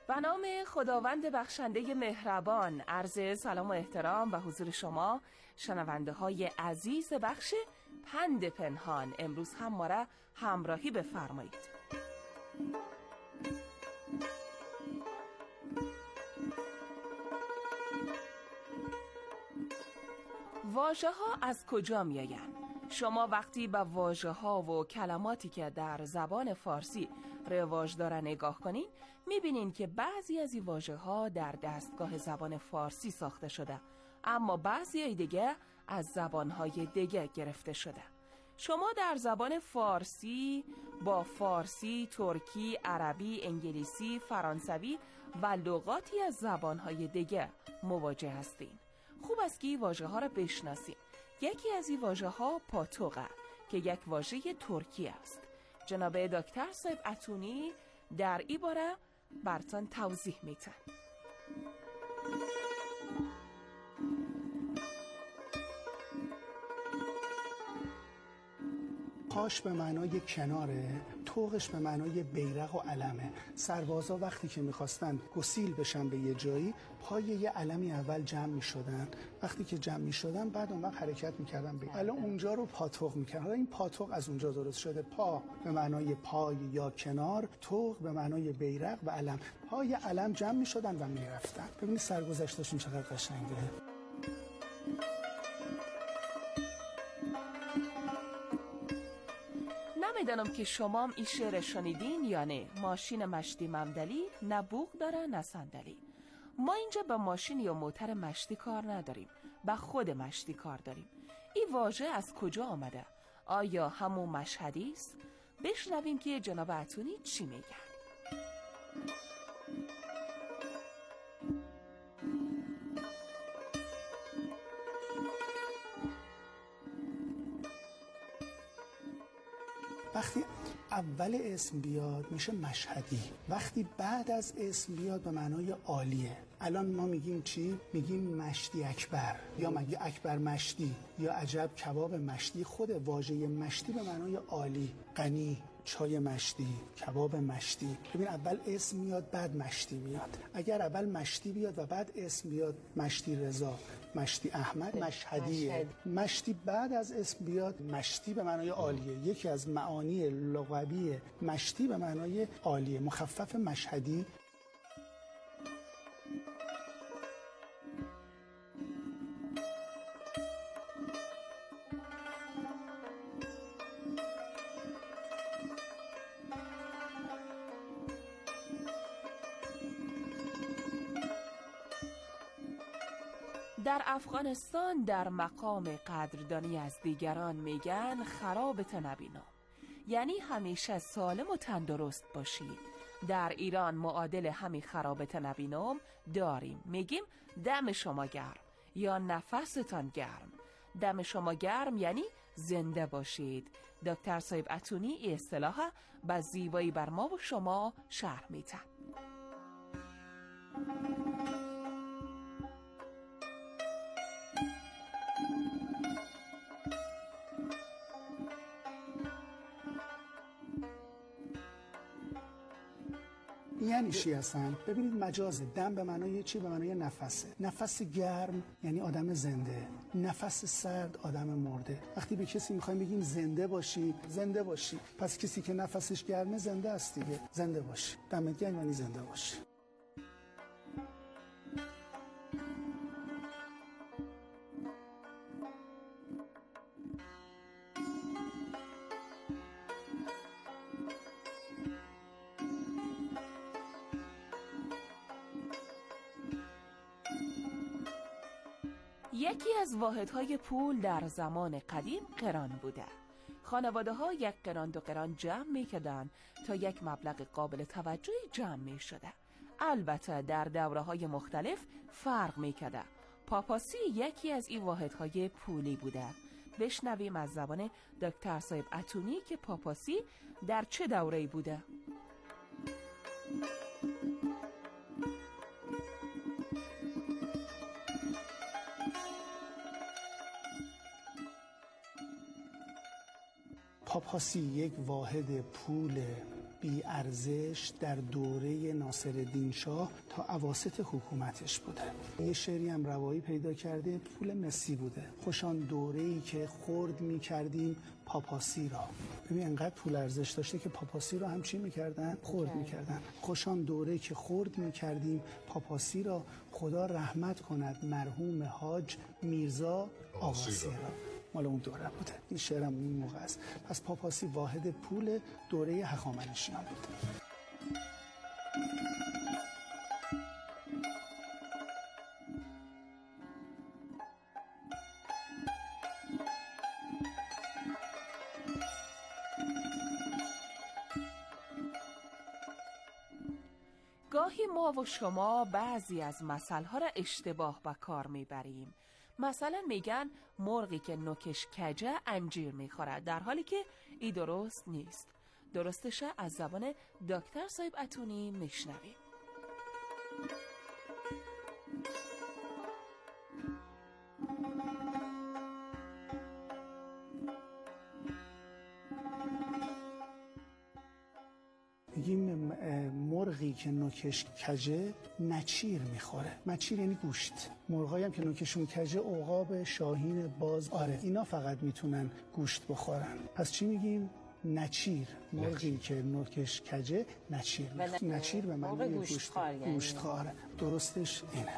به نام خداوند بخشنده مهربان، عرض سلام و احترام به حضور شما شنونده های عزیز بخش پند پنهان. امروز هم ما را همراهی بفرمایید. واژه ها از کجا می آیند؟ شما وقتی به واژه ها و کلماتی که در زبان فارسی رواج داره نگاه کنین، میبینین که بعضی از این واژه ها در دستگاه زبان فارسی ساخته شده، اما بعضی دیگه از زبان های دیگه گرفته شده. شما در زبان فارسی با فارسی، ترکی، عربی، انگلیسی، فرانسوی و لغاتی از زبان های دیگه مواجه هستین. خوب است که این واژه ها را بشناسیم. یکی از این واژه ها پاتوقه که یک واژه ترکی است. جناب دکتر صاحب اتونی در این باره براتون توضیح میتن. پاش به معنای کناره، طوقش به معنای بیرق و علمه. سربازا وقتی که میخواستن گسیل بشن به یه جایی، پای یه علمی اول جمع میشدن. وقتی که جمع میشدن بعد اون وقت حرکت میکردن به الان اونجا رو پاتوق میکردن. حالا این پاتوق از اونجا درست شده. پا به معنای پای یا کنار، طوق به معنای بیرق و علم. پای علم جمع میشدن و میرفتن. ببینید سرگذشتشون چقدر قشنگه. نمیدانم که شما هم این شعر شنیدین یا نه. ماشین مشتی ممدلی، نه بوق داره نه صندلی. ما اینجا با ماشین یا موتر مشتی کار نداریم، با خود مشتی کار داریم. این واژه از کجا آمده؟ آیا همون مشهدی است؟ بشنویم که جناب اتونی چی میگن. وقتی اول اسم بیاد میشه مشهدی. وقتی بعد از اسم بیاد به معنای عالیه. الان ما میگیم چی؟ میگیم مشتی اکبر، یا مگه اکبر مشتی، یا عجب کباب مشتی. خود واژه مشتی به معنای عالی، غنی، چای مشتی، کباب مشتی. ببین اول اسم میاد بعد مشتی میاد. اگر اول مشتی بیاد و بعد اسم بیاد، مشتی رضا، مشتی احمد، مشهدیه. مشتی بعد از اسم بیاد، مشتی به معنای عالیه. یکی از معانی لغوی مشتی به معنای عالیه، مخفف مشهدی. در افغانستان در مقام قدردانی از دیگران میگن خرابت نبینم، یعنی همیشه سالم و تندرست باشید. در ایران معادل همین خرابت نبینم داریم، میگیم دم شما گرم یا نفستان گرم. دم شما گرم یعنی زنده باشید. دکتر صاحب اتونی این اصطلاح با زیبایی بر ما و شما شرح میتن. یعنی چی هستن؟ ببینید مجازه. دم به معنای چی؟ به معنای نفسه. نفس گرم یعنی آدم زنده، نفس سرد آدم مرده. وقتی به کسی میخوایم بگیم زنده باشی، زنده باشی، پس کسی که نفسش گرمه زنده است دیگه. زنده باشی، دمت گرم یعنی زنده باشی. یکی از واحدهای پول در زمان قدیم قران بوده. خانواده ها یک قران دو قران جمع می کردن تا یک مبلغ قابل توجهی جمع می شده. البته در دوره های مختلف فرق می کرده. پاپاسی یکی از این واحدهای پولی بوده. بشنویم از زبان دکتر صاحب اتونی که پاپاسی در چه دوره‌ای بوده. پاپاسی یک واحد پول بی ارزش در دوره ناصرالدین شاه تا اواسط حکومتش بوده. یه شعری هم روایی پیدا کرده، پول مسی بوده. خوشان دوره‌ای که خرد می‌کردیم پاپاسی را. ببین انقدر پول ارزش داشته که پاپاسی را هم چی می‌کردن؟ خرد می‌کردن. خوشان دوره‌ای که خرد می‌کردیم پاپاسی را، خدا رحمت کند مرحوم حاج میرزا آقاسی را. مال اون دوره بوده. این شعرم اون موقع است. پس پاپاسی واحد پول دوره هخامنشیان بوده. گاهی ما و شما بعضی از مثل‌ها را اشتباه به کار میبریم. مثلا میگن مرغی که نوکش کجه انجیر میخورد، در حالی که این درست نیست. درستش از زبان دکتر صاحب اتونی میشنویم. میگیم مرغی که نوکش کجه نچیر میخوره. نچیر یعنی گوشت. مرغایی هم که نوکشون کجه، عقاب، شاهین، باز، آره اینا فقط میتونن گوشت بخورن. پس چی میگیم؟ نچیر. مرغی که نوکش کجه نچیر. نچیر به معنی گوشتخوار. درستش اینه.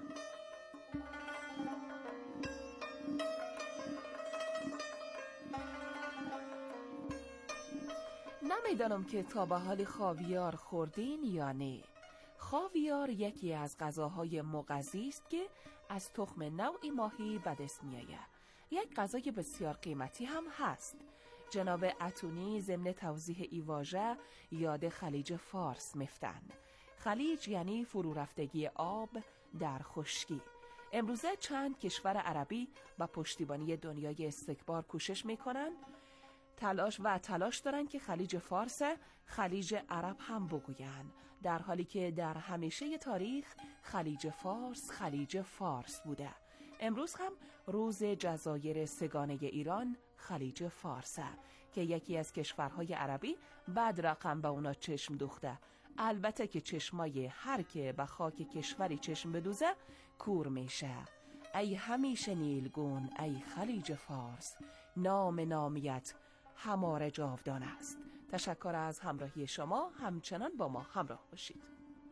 نمیدانم که تا به حال خاویار خوردین یا نه. خاویار یکی از غذاهای مغذی است که از تخم نوعی ماهی به دست میآید. یک غذای بسیار قیمتی هم هست. جناب اتونی ضمن توضیح ای واژه یاد خلیج فارس میفتن. خلیج یعنی فرو رفتگی آب در خشکی. امروزه چند کشور عربی با پشتیبانی دنیای استکبار کوشش میکنن تلاش دارن که خلیج فارس خلیج عرب هم بگوین، در حالی که در همیشه تاریخ خلیج فارس بوده. امروز هم روز جزایر سگانه ایران خلیج فارسه که یکی از کشورهای عربی بعد رقم به اونا چشم دوخته. البته که چشمای هر که به خاک کشوری چشم بدوزه کور میشه. ای همیشه نیلگون ای خلیج فارس، نامیت هماره جاودان است. تشکر از همراهی شما، همچنان با ما همراه باشید.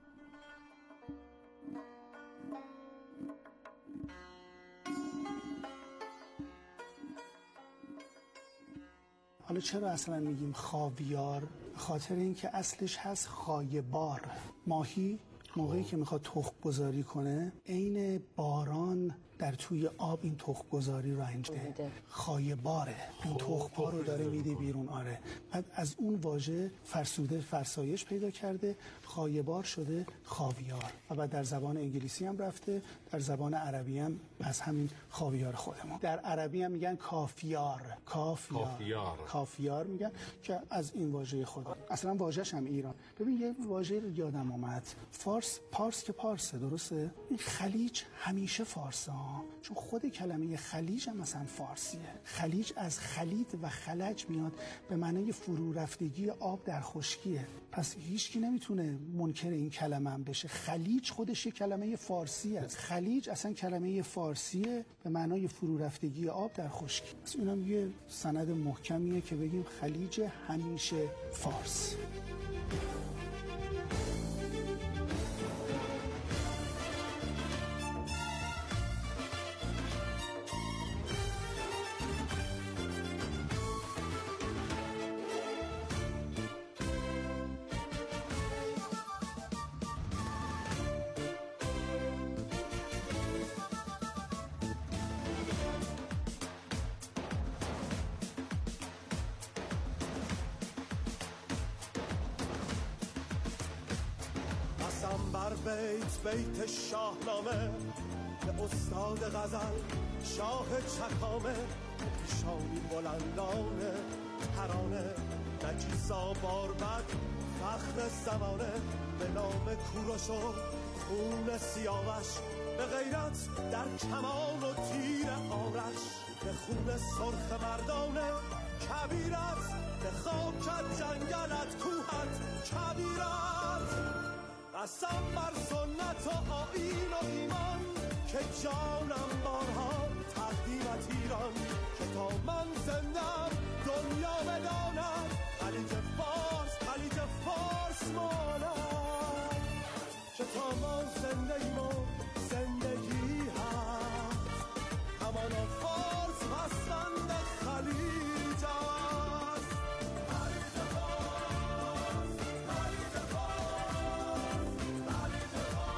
حالا چرا اصلا میگیم خاویار؟ خاطر اینکه اصلش هست خایبار. ماهی موقعی که میخواد تخم گذاری کنه عین باران در توی آب این تخم گذاری رو انجام میده. خایباره. این تخم ها رو داره میده بیرون. آره. بعد از اون واژه فرسوده فرسایش پیدا کرده، خایبار شده خاویار. و بعد در زبان انگلیسی هم رفته، در زبان عربی هم از همین خاویار خودمون. در عربی هم میگن کافیار. کافیار میگن که از این واژه خود. اصلا واژه‌ش هم ایران. ببین یه واژه رو یادم اومد. پارس که پارسه، درسته؟ این خلیج همیشه فارسه ها. چون خود کلمه خلیج هم مثلا فارسیه. خلیج از خلید و خلج میاد به معنای فرو رفتگی آب در خشکیه. پس هیچکی نمیتونه منکر این کلمه هم بشه. خلیج خودش یه کلمه فارسی است. خلیج اصلا کلمه فارسیه به معنای فرو رفتگی آب در خشکی. پس اینم یه سند محکمیه که بگیم خلیج همیشه فارس. بر بیت شاهنامه به استاد غزل شاه چکامه، پیشانی بلندانه ترانه نجیسا باربد فخر زمانه، به نام کوروش و خون سیاوش، به غیرت در کمان و تیر آرش، به خون سرخ مردانه کبیرت به خاکت، جنگلت، کوهت، کبیرت. قسم بر سنت و آیین و ایمان که جانم بارها تقدیمت ایران. که تا من زندم دنیا بداند، خلیج فارس، خلیج فارس ماند. که تا ما زنده ایم و زندگی هست، همانا فارس پسوند خلیج است. خلیج فارس، خلیج فارس، خلیج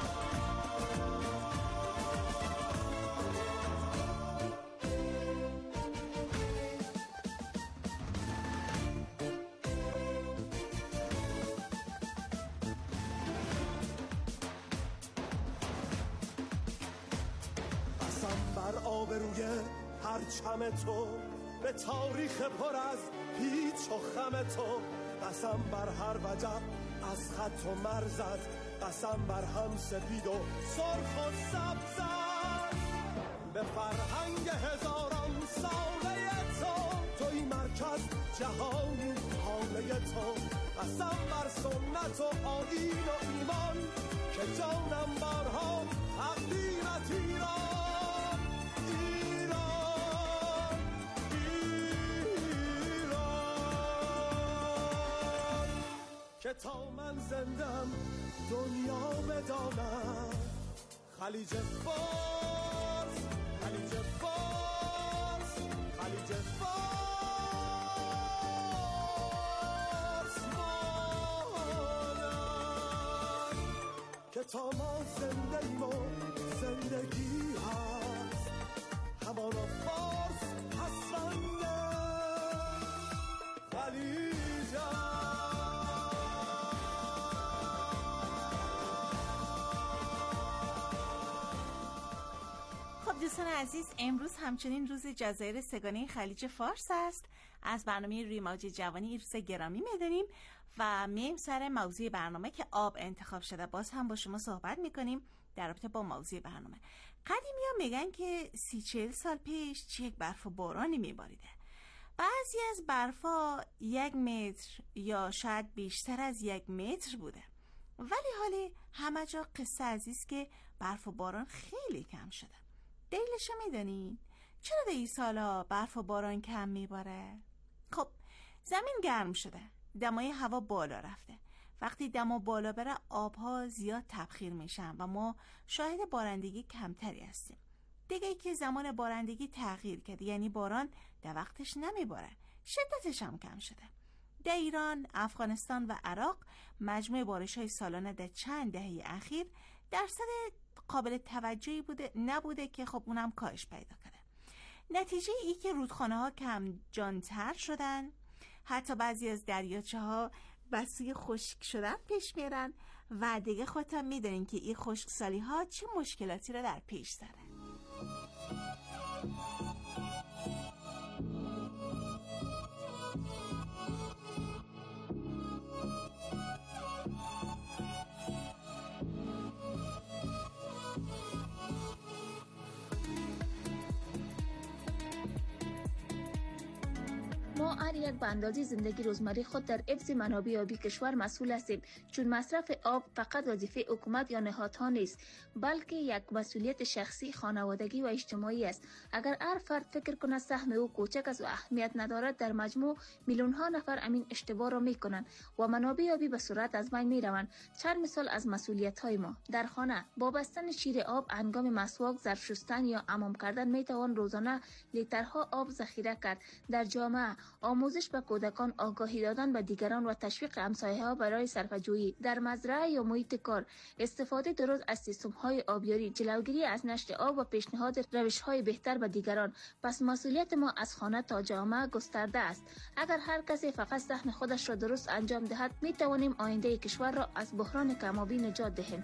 آبروی پرچم تو، به تاریخ پر از پیچ و خم تو. قسم بر هر وجب از خط و مرزت، قسم بر هم سپید و سرخ و سبزت. به فرهنگ هزاران ساله تو، توی مرکز جهانی حاله تو. قسم بر سنت و آیین و ایمان که جانم بارها تقدیرت ایران. که تا من زندم دنیا بدانم، خلیج فارس، خلیج فارس، خلیج فارس مانم. که تا ما زنده ایم و زندگی هست، همانا فارس پسوند خلیج هست. دوستان عزیز، امروز همچنین روز جزایر سه‌گانه خلیج فارس است. از برنامه روی موج جوانی روز گرامی می‌دونیم و میایم سر موضوع برنامه که آب انتخاب شده. باز هم با شما صحبت می‌کنیم در رابطه با موضوع برنامه. قدیمی‌ها میگن که 30-40 سال پیش یک برف و بارانی میباریده. بعضی از برفا 1 متر یا شاید بیشتر از 1 متر بوده، ولی حالی همه جا قصه عزیز که برف و باران خیلی کم شده. دلیلشو میدونین؟ چرا در این سالا برف و باران کم میباره؟ خب زمین گرم شده، دمای هوا بالا رفته. وقتی دما بالا بره آبها زیاد تبخیر میشن و ما شاهد بارندگی کمتری هستیم. دیگه که زمان بارندگی تغییر کرده، یعنی باران در وقتش نمیباره، شدتش هم کم شده. در ایران، افغانستان و عراق مجموع بارش‌های سالانه در چند دهه اخیر درصد قابل توجهی نبوده که خب اونم کاهش پیدا کرده. نتیجه ای که رودخانه‌ها کم جانتر شدن، حتی بعضی از دریاچه‌ها به سوی خشک شدن پیش میرن و دیگه خودتون میدونین که این خشکسالی‌ها چه مشکلاتی رو در پیش داره. ما هر یک به اندازه زندگی روزمره خود در حفظ منابع آبی کشور مسئول هستیم، چون مصرف آب فقط وظیفه حکومت یا نهادها نیست، بلکه یک مسئولیت شخصی، خانوادگی و اجتماعی است. اگر هر فرد فکر کند سهم او کوچک است و اهمیت ندارد، در مجموع میلیون ها نفر امین اشتباه را میکنند و منابع آبی به سرعت از بین میروند. چند مثال از مسئولیت های ما: در خانه با بستن شیر آب هنگام مسواک، ظرف شستن یا حمام کردن میتوان روزانه لیترها آب ذخیره کرد. در جامعه آموزش به کودکان، آگاهی دادن به دیگران و تشویق همسایه‌ها برای صرفه‌جویی. در مزرعه یا محیط کار استفاده درست از سیستم‌های آبیاری، جلوگیری از نشت آب و پیشنهاد روش‌های بهتر به دیگران. پس مسئولیت ما از خانه تا جامعه گسترده است. اگر هر کسی فقط سهم خودش را درست انجام دهد، می‌توانیم آینده کشور را از بحران کم‌آبی نجات دهیم.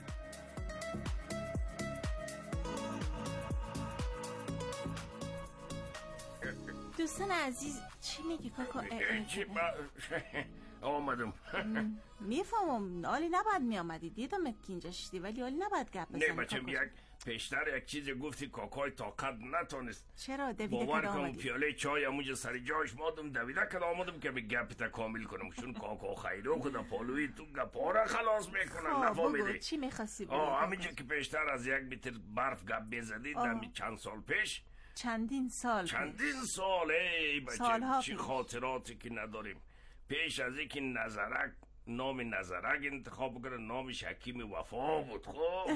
دوستان عزیز چی میگی کاکا؟ آمدم. میفهمم عالی نباید میامدی، دیدم که اینجا شدی، ولی عالی نباید گپ بزنی. نه بچم یک پیشتر یک چیز گفتی کاکای طاقت نتونست. چرا دویده باور کد کنم آمدی؟ پیاله چای همونجا سر جاش مادم دویده کد آمدم که به گپ تا کامل کنم، چون کاکا خیرو کده پالوی تو گپارا خلاص میکنن. نفهمیدی؟ بگو چی میخواستی بگی؟ همینجا که پیشتر از 1 متر برف گپ بزدید دمی چند سال پیش. چندین سال ای بچه چی خاطراتی که نداریم. پیش از اینکه نظرک نام نظرک انتخاب کنه نامش حکیم وفا بود. خب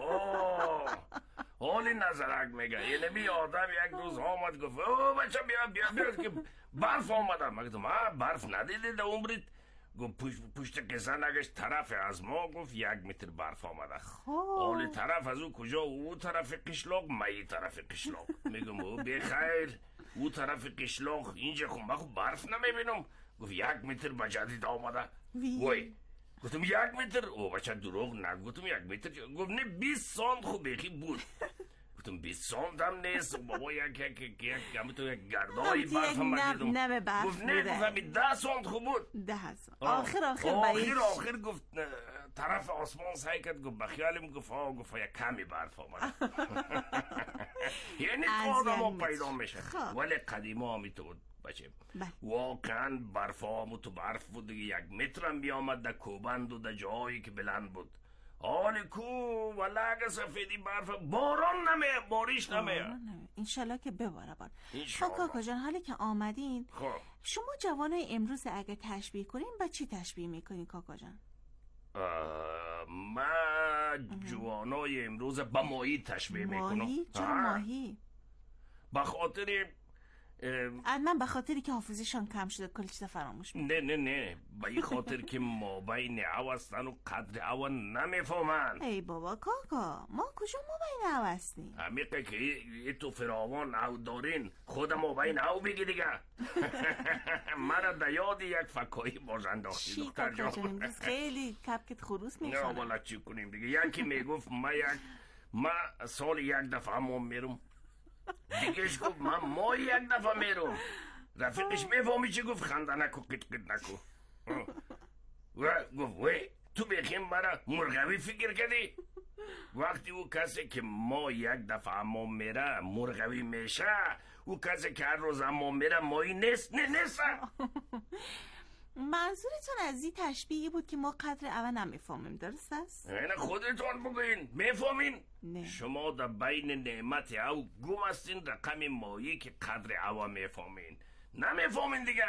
حالی نظرک میگه، یعنی بی آدم یک روز آمد گفت او بچه بیا که برف آمده. من گفتم برف ندیدی در عمرت؟ گفت پشت قصه نگشت طرف از ما، گفت 1 متر برف آمده. حالی طرف از او کجا؟ او طرف قشلاق، مایی طرف قشلاق. میگم او بخیر او طرف قشلاق، اینجا خب من برف نمیبینم. گفت 1 متر بجدید آمده. وای گفتم 1 متر؟ او بچه دروغ نگو. گفتم 1 متر. گفت نه 20 سانت خوب بخی بود. گفتم 20 سانت هم نیست بابا، یک گردای برف هم دیدم. گفت نه گفتم 10 سانت خوب بود. 10 سانت آخر گفت طرف آسمان سعی کرد، گفت بخیالم گفت گفت یک کمی برف آمد. یعنی تو آدم پیدا میشه. ولی قدیما همیتو بود بچه، واقعا برف تو برف بود دیگه. 1 متر هم بیامد در کوبند و در جایی که بلند بود. حال کو و لگ سفیدی برف، باریش نمیه. انشالله که بباره بار. خب کاکا جان، حالی که آمدین شما جوانای امروز اگه تشبیه کنین با چی تشبیه میکنین کاکا جان؟ من جوانای امروز با ماهی تشبیه میکنم. ماهی؟ چرا ماهی؟ بخاطر من به خاطری که حافظشان کم شده کلی چیزا فراموش میکنن. نه به این خاطر که ما بین او هستن و قدر او نمیفهمن. ای بابا کاکا، ما کجا ما بین او هستیم؟ همیقه که تو فراوان او دارین خود ما بین او بگی دیگه. مرا در یاد یک فکایی باز انداختی دختر جان. چی کاکا جان، خیلی کپکت خروس میخوانه. نه والا چی کنیم دیگه. یکی میگفت ما سال 1 دفعه هم میرم، دیگهش گفت ما 1 دفعه میرم. رفیقش میفهمی چی گفت؟ خنده نکو قط نکو. و گفت وی تو بخیم برا مرغوی فکر کردی؟ وقتی او کسی که ما 1 دفعه امام میره مرغوی میشه، او کسی که هر روز امام میره مایی نیست. نیست. منظورتون از این تشبیهی بود که ما قدر اول نمیفهمیم، درست است؟ نه خودتون بگوین میفهمین؟ نه. شما در بین نعمت او گم هستین، رقم مایی که قدر او میفهمین. نمیفهمین دیگه.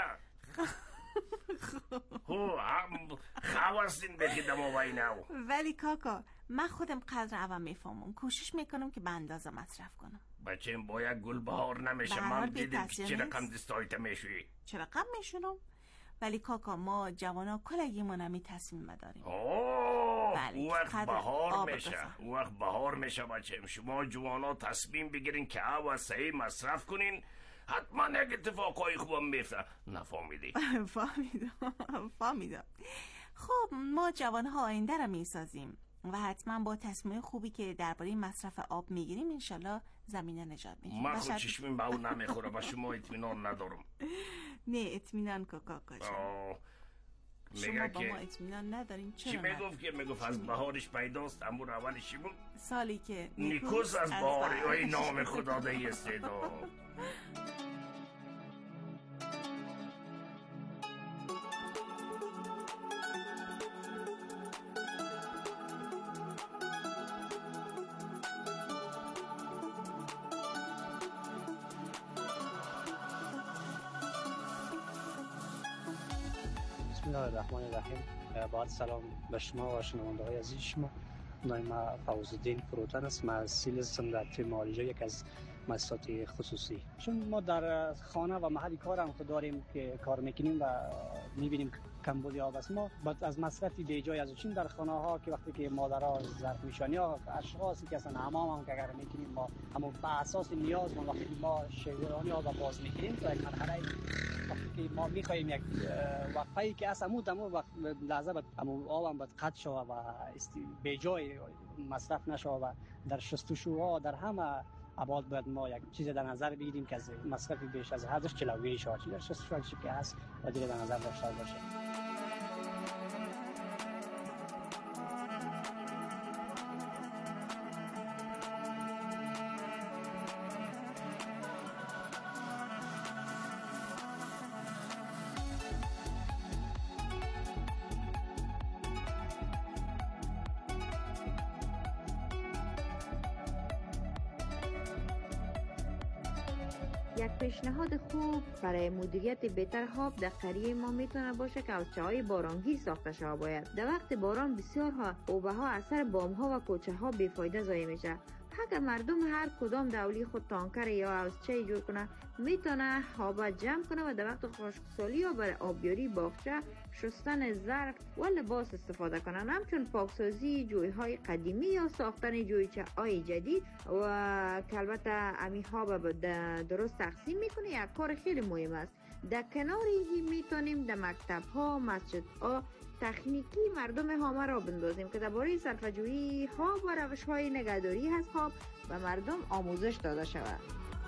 خوستین بخید ما بین او. ولی کاکا من خودم قدر او میفهمم، کوشش میکنم که به اندازه مصرف کنم. بچه با یک گل بهار نمیشه. من دیدم که چه رقم دستایت میشوی. چه رقم میشونم؟ ولی کاکا ما جوانا کلگی ما نمی تصمیم داریم. وقت بهار میشه بچه. شما جوانا تصمیم بگیرین که او صحیح مصرف کنین، حتما یک اتفاقای خوبم میفته. نفهمیدی؟ فهمیدم. خب ما جوانها آینده را میسازیم و حتما با تصمیم خوبی که درباره مصرف آب میگیریم انشالله زمینه نجات میدیم. من خود چشمیم به اون نمیخوره، با شما اطمینان ندارم. نه اطمینان کاکا شما با ما اطمینان ندارین. چی میگفت که میگفت از بهارش پیداست امور اولش بود سالی که نیکوس از بهاری. ای نام خدا ده استعداد. بسم الله الرحمن الرحیم. با سلام به شما و شنونده‌های عزیز شما. نام فوزالدین فروتن است. مسئول هستم در تیم معالجه یک از مؤسسات خصوصی. چون ما در خانه و محل کار هم داریم که کار میکنیم و میبینیم کمبود آب است. ما بعد از مصرف بیجای از چین در خانه ها که وقتی که مادرها ظرف میشانی ها اشخاصی که اصلا حمام هم که اگر میکنیم ما همون به اساس نیاز ما وقتی ما شیرانی ها باز میکنیم تا یک مرحله وقتی که ما میخوایم یک وقفه‌ای که اصلا همون وقت لحظه بعد همون آب هم باید قطع شود و بیجای مصرف نشود و در شستشوها در همه ابعاد باید ما یک چیز در نظر بگیریم که از مصرف بیش از حدش کلاوی شود. در شستشوها چیزی که هست باید در نظر داشته باشه. یک پیشنهاد خوب برای مدیریت بهتر آب در قریه ما میتونه باشه که از چاهای بارانگیر ساخته شده باید. در وقت باران بسیار اوبه ها اثر بام ها و کوچه ها بیفایده ضایع میشه. اگر مردم هر کدام دولی خود تانکر یا از چای جور کنه میتونه آب جمع کنه و در وقت خشکسالی یا برای آبیاری باغچه، شستن ظرف و لباس استفاده کنن. همچون پاکسازی جویهای قدیمی یا ساختن جویچه های جدید و که البته امی ها درست تقسیم میکنه یک کار خیلی مهم است. در کناری میتونیم در مکتب ها، مسجد ها تکنیکی مردم همه را بندازیم که درباره صرفه‌جویی ها و روش های نگهداری از آب و مردم آموزش داده شود.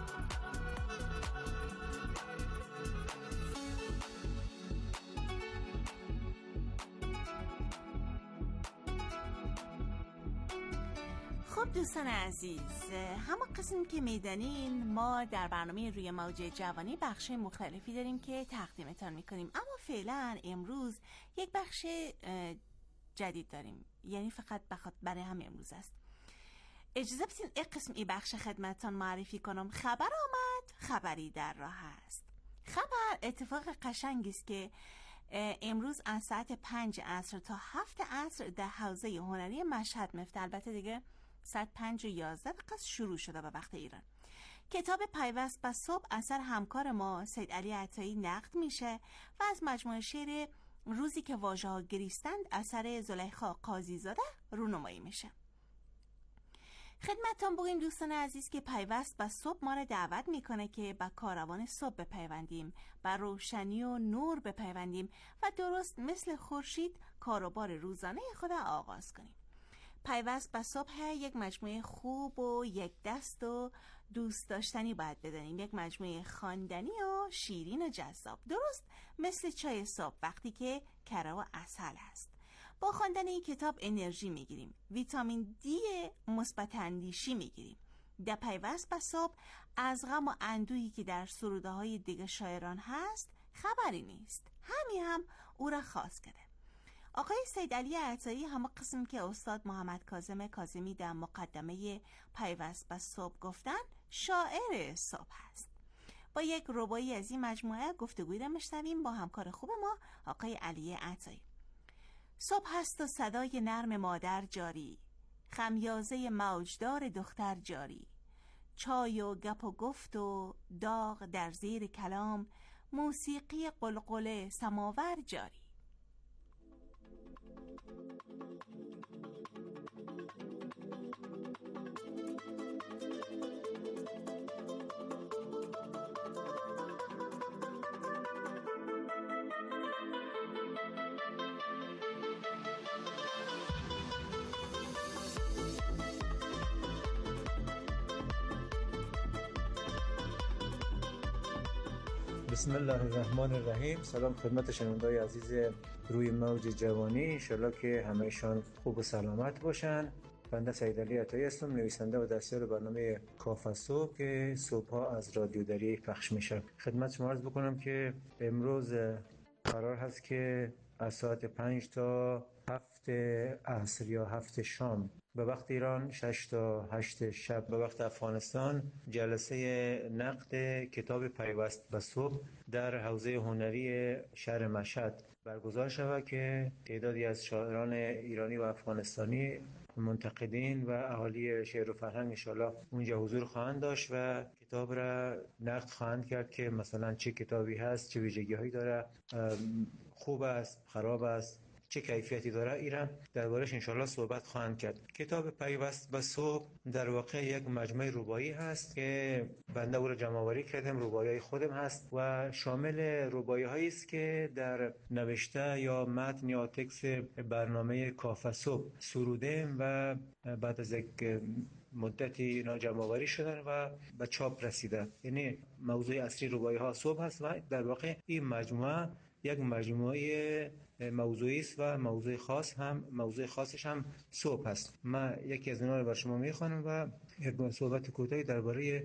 خب دوستان عزیز، همه قسم که میدانین ما در برنامه روی موج جوانی بخش مختلفی داریم که تقدیمتان میکنیم، اما فعلا امروز یک بخش جدید داریم، یعنی فقط برای هم امروز است. اجازه بدین یک قسم ای بخش خدمتتان معرفی کنم. خبر آمد، خبری در راه است. خبر اتفاق قشنگی است که امروز از ساعت 5 عصر تا 7 عصر در حوزه هنری مشهد میفته. البته دیگه ساعت 5:11 شروع شده به وقت ایران. کتاب پیوست به صبح اثر همکار ما سید علی عطایی نقد میشه و از مجموعه شعر روزی که واژه ها گریستند اثر زلیخا قاضی زاده رونمایی میشه. خدمتتان بگیم دوستان عزیز که پیوست به صبح ما را دعوت میکنه که به کاروان صبح بپیوندیم، به روشنی و نور بپیوندیم و درست مثل خورشید کاروبار روزانه خود آغاز کنیم. پیوست به صبح یک مجموعه خوب و یک دست و دوست داشتنی باید بدانیم، یک مجموعه خواندنی و شیرین و جذاب، درست مثل چای صبح وقتی که کره و عسل است. با خواندن این کتاب انرژی میگیریم، ویتامین دی مثبت اندیشی میگیریم. در پیوست به صبح از غم و اندوهی که در سروده های دیگه شاعران هست خبری نیست، همین هم او را خاص کرده. آقای سید علی عطایی همه قسم که استاد محمد کاظم کاظمی در مقدمه پیوست به صبح گفتن شاعر صبح است. با یک ربایی از این مجموعه گفتگویی را میشنویم با همکار خوب ما آقای علی عطایی. صبح هست و صدای نرم مادر جاری، خمیازه موجدار دختر جاری، چای و گپ و گفت و داغ در زیر کلام، موسیقی قلقله سماور جاری. بسم الله الرحمن الرحیم. سلام خدمت شنونده‌های عزیز روی موج جوانی، انشالله که همه‌شان خوب و سلامت باشن. بنده سید علی عطایی هستم، نویسنده و دستیار برنامه کافه صبح که صبح‌ها از رادیو دری پخش میشه. خدمت شما عرض بکنم که امروز قرار هست که از ساعت 5 تا 7 عصر یا 7 شام به وقت ایران، 6 تا 8 شب به وقت افغانستان، جلسه نقد کتاب پیوست به صبح در حوزه هنری شهر مشهد برگزار شود که تعدادی از شاعران ایرانی و افغانستانی، منتقدین و اهالی شعر و فرهنگ انشالله اونجا حضور خواهند داشت و کتاب را نقد خواهند کرد که مثلا چه کتابی هست، چه ویژگی هایی داره، خوب است، خراب است، چه کیفیتی داره، ایران دربارش انشالله صحبت خواهند کرد. کتاب پیوست به صبح در واقع یک مجموعه ربایی هست که بنده او را جمع آوری کردم، ربایی خودم هست و شامل ربایی هایی است که در نوشته یا متن یا تکست برنامه کافه صبح سرودیم و بعد از یک مدتی اینا جمع آوری شدن و به چاپ رسیده. یعنی موضوع اصلی ربایی ها صبح هست و در واقع این مجموعه یک مجموعه موضوعی است و موضوع خاصش هم صبح است. من یکی از اینا رو بر شما میخوانم و یک صحبت کوتاهی درباره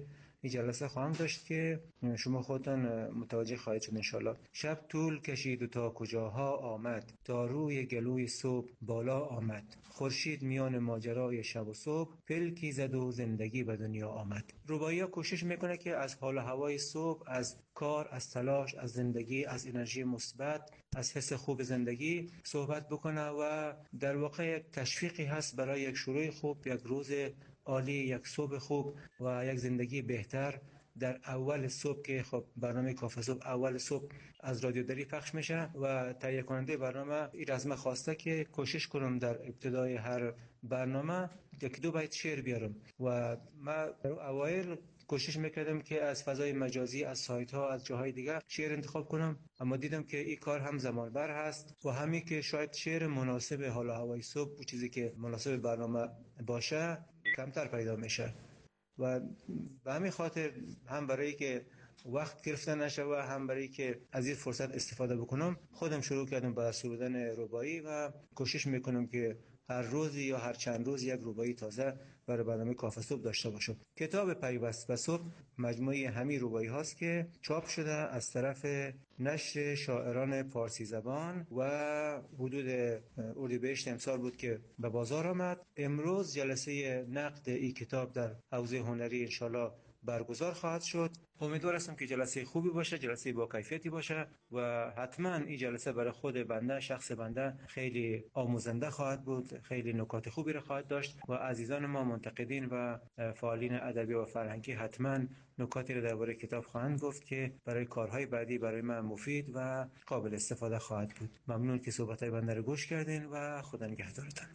این جلسه خواهم داشت که شما خودتان متوجه خواهید شد انشالله. شب طول کشید و تا کجاها آمد، تا روی گلوی صبح بالا آمد. خورشید میان ماجرای شب و صبح، پلکی زد و زندگی به دنیا آمد. رباعی‌ها کوشش میکنه که از حال و هوای صبح، از کار، از تلاش، از زندگی، از انرژی مثبت، از حس خوب زندگی صحبت بکنه و در واقع تشویقی هست برای یک شروع خوب، یک روز عالی، یک صبح خوب و یک زندگی بهتر در اول صبح که خب برنامه کافه صبح اول صبح از رادیو دری پخش میشه و تهیه کننده برنامه این از من خواسته که کوشش کنم در ابتدای هر برنامه یک دو بیت شعر بیارم و من در اوایل کوشش میکردم که از فضای مجازی، از سایت ها، از جاهای دیگه شعر انتخاب کنم، اما دیدم که این کار هم زمان بر هست و همین که شاید شعر مناسب حال و هوای صبح و چیزی که مناسب برنامه باشه کمتر پیدا میشه و به همین خاطر هم برای که وقت گرفتن نشه و هم برای که از این فرصت استفاده بکنم خودم شروع کردم با سرودن رباعی و کوشش میکنم که هر روز یا هر چند روز یک رباعی تازه برای برنامه کافه صبح داشته باشم. کتاب پیوست به صبح مجموعه همین رباعی هاست که چاپ شده از طرف نشر شاعران پارسی زبان و حدود اردیبهشت امسال بود که به بازار آمد. امروز جلسه نقد این کتاب در حوزه هنری انشالله برگزار خواهد شد. امیدوار هستم که جلسه خوبی باشه، جلسه با کیفیتی باشه و حتما این جلسه برای خود بنده، شخص بنده خیلی آموزنده خواهد بود، خیلی نکات خوبی را خواهد داشت و عزیزان ما منتقدین و فعالین ادبی و فرهنگی حتما نکاتی را درباره کتاب خواهند گفت که برای کارهای بعدی برای من مفید و قابل استفاده خواهد بود. ممنون که صحبت‌های بنده را گوش کردین و خدا نگهدارتان.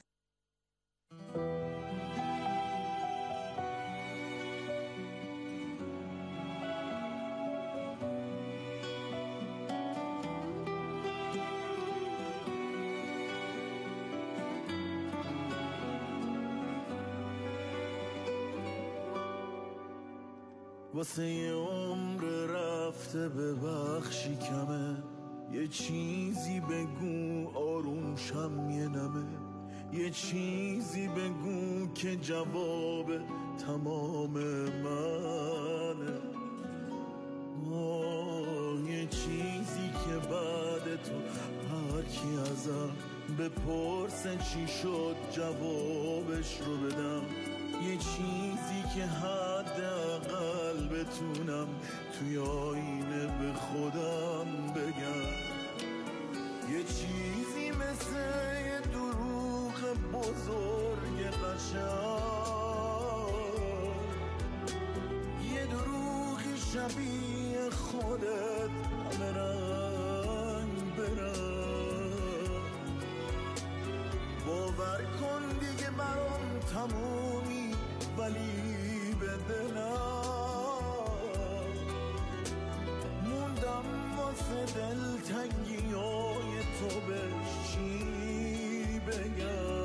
واسه یه عمر رفته ببخشی کمه، یه چیزی بگو آروم شم یه نمه، یه چیزی بگو که جواب تمام منه، یه چیزی که بعد تو هر کی ازم بپرسه چی شد جوابش رو بدم، یه چیزی که حداقل بتونم توی آینه به خودم بگم، یه چیزی مثل یه دروغ بزرگ قشنگ، یه دروغی شبیه خودت همه رنگ برنگ، باور کن دیگه برام تمومی ولی به دلم موندم واسه دلتنگی‌های تو بهش چی بگم.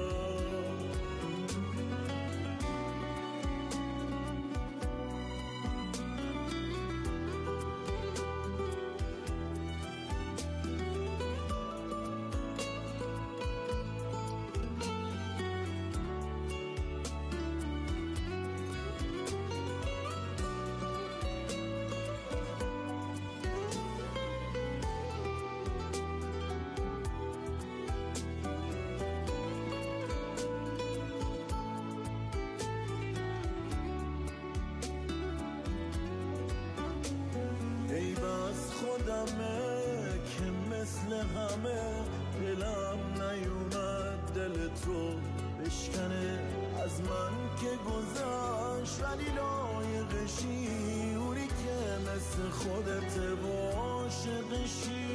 که مثل همه دلم نیومد دل تو بشکنه، از من که گذشت ولی لایقشی، اونی که مثل خودت عاشقشی،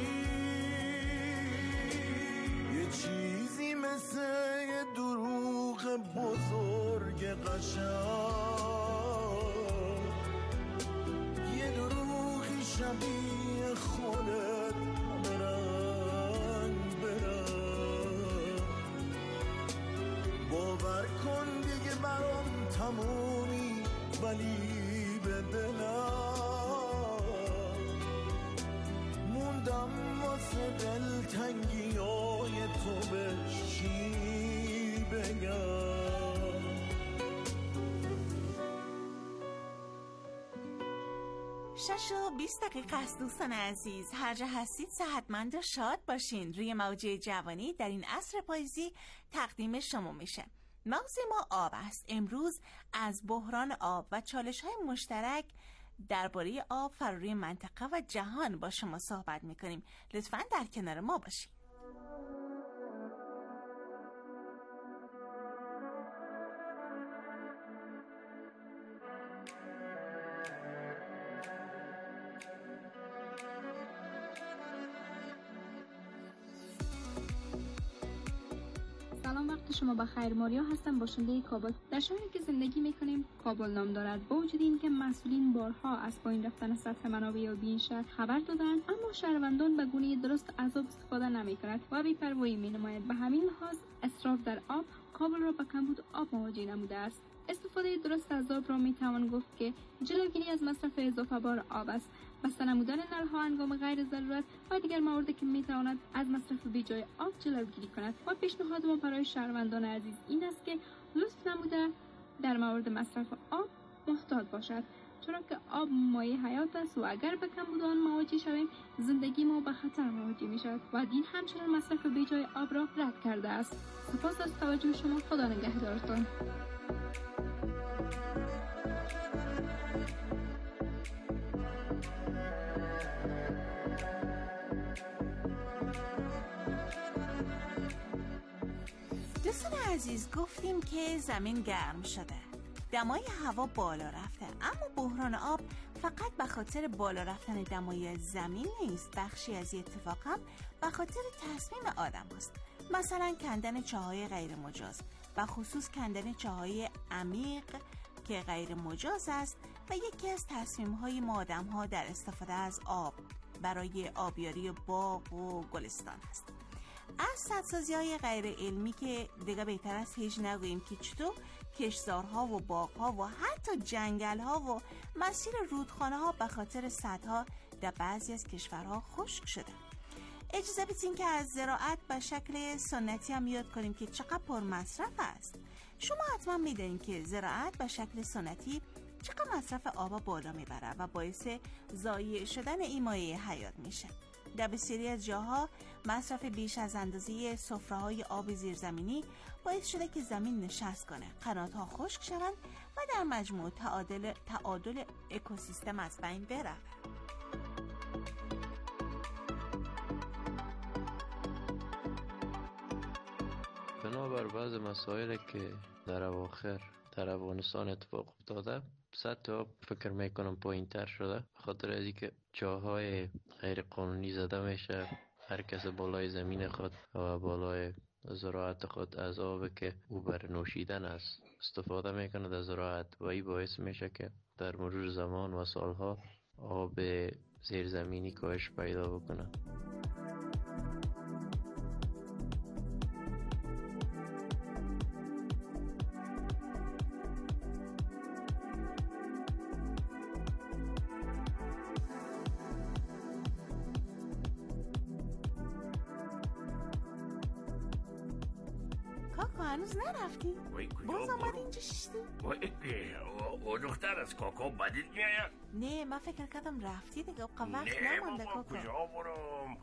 یه چیزی مثل یه دروغ بزرگ قشنگ، یه دروغی شبیه خودت برنگ برنگ، باور کن دیگه برام تمومی ولی به دلم موندم واسه دلتنگی‌های تو بهش چی بگم. 6:20 است دوستان عزیز. هر جا هستید صحتمند و شاد باشین. روی موج جوانی در این عصر پاییزی تقدیم شما میشه. موضوع ما آب است. امروز از بحران آب و چالش‌های مشترک درباره آب فراروی منطقه و جهان با شما صحبت میکنیم. لطفاً در کنار ما باشید. سلام، وقت شما بخیر. ماریا هستم، باشنده کابل. در شهری که زندگی میکنیم کابل نام دارد. با وجود این که مسئولین بارها از پایین رفتن سطح منابع آبی این شهر خبر دادند، اما شهروندان به گونه درست از آب استفاده نمیکنند و بی‌پروایی مینمایند. به همین لحاظ اسراف در آب کابل را به کمبود آب مواجه نموده است. استفاده درست از آب را میتوان گفت که جلوگیری از مصرف اضافه بار آب است. بسته نمودن نل‌ها هنگام غیر ضرورت و دیگر مواردی که میتواند از مصرف بیجای آب جلوگیری کند. و پیشنهاد ما برای شهروندان عزیز این است که لطف نموده در مورد مصرف آب محتاط باشد، چرا که آب مایه حیات است و اگر به کمبود آن مواجه شویم زندگی ما به خطر مواجه میشود و دین همچنین مصرف بیجای آب را رد کرده است. سپاس از توجه شما. خدا نگهدارتان. دوستان عزیز، گفتیم که زمین گرم شده، دمای هوا بالا رفته، اما بحران آب فقط به خاطر بالا رفتن دمای زمین نیست. بخشی از این اتفاق هم به خاطر تصمیم آدم است. مثلا کندن چاهای غیر مجاز، و خصوص کندن چاهای عمیق که غیر مجاز است و یکی از تصمیم‌های ما آدم‌ها در استفاده از آب برای آبیاری باغ و گلستان است. از سدسازی‌های غیر علمی که دیگه بهتر است هیچ نگوییم که چطور کشتزارها و باغ‌ها و حتی جنگل‌ها و مسیر رودخانه‌ها به خاطر سدها در بعضی از کشورها خشک شده. اجازه بدین که از زراعت به شکل سنتی هم یاد کنیم که چقدر پرمصرف است. شما حتما می‌دونید که زراعت به شکل سنتی چقدر مصرف آب بالا میبره و باعث ضایع شدن این مایه حیات میشه. در بسیاری از جاها مصرف بیش از اندازه سفره‌های آب زیرزمینی باعث شده که زمین نشست کنه، قنات‌ها خشک شوند و در مجموع تعادل اکوسیستم از بین بره. بنابر بعض مسائلی که در اواخر در افغانستان اتفاق افتاده، سطح آب فکر میکنم پایین تر شده، به خاطر از اینکه چاهای غیر قانونی زده میشه. هر کس بالای زمین خود و بالای زراعت خود از آب که او بر نوشیدن است استفاده میکنه در زراعت و این باعث میشه که در مرور زمان و سالها آب زیرزمینی کاهش پیدا بکنه. هنوز نرفتی؟ باز آمد اینجا شیشتی؟ او دختر از کاکا بدید میاید؟ نه، من فکر کردم رفتی دیگه. وقت نمانده کاکا. کجا برم؟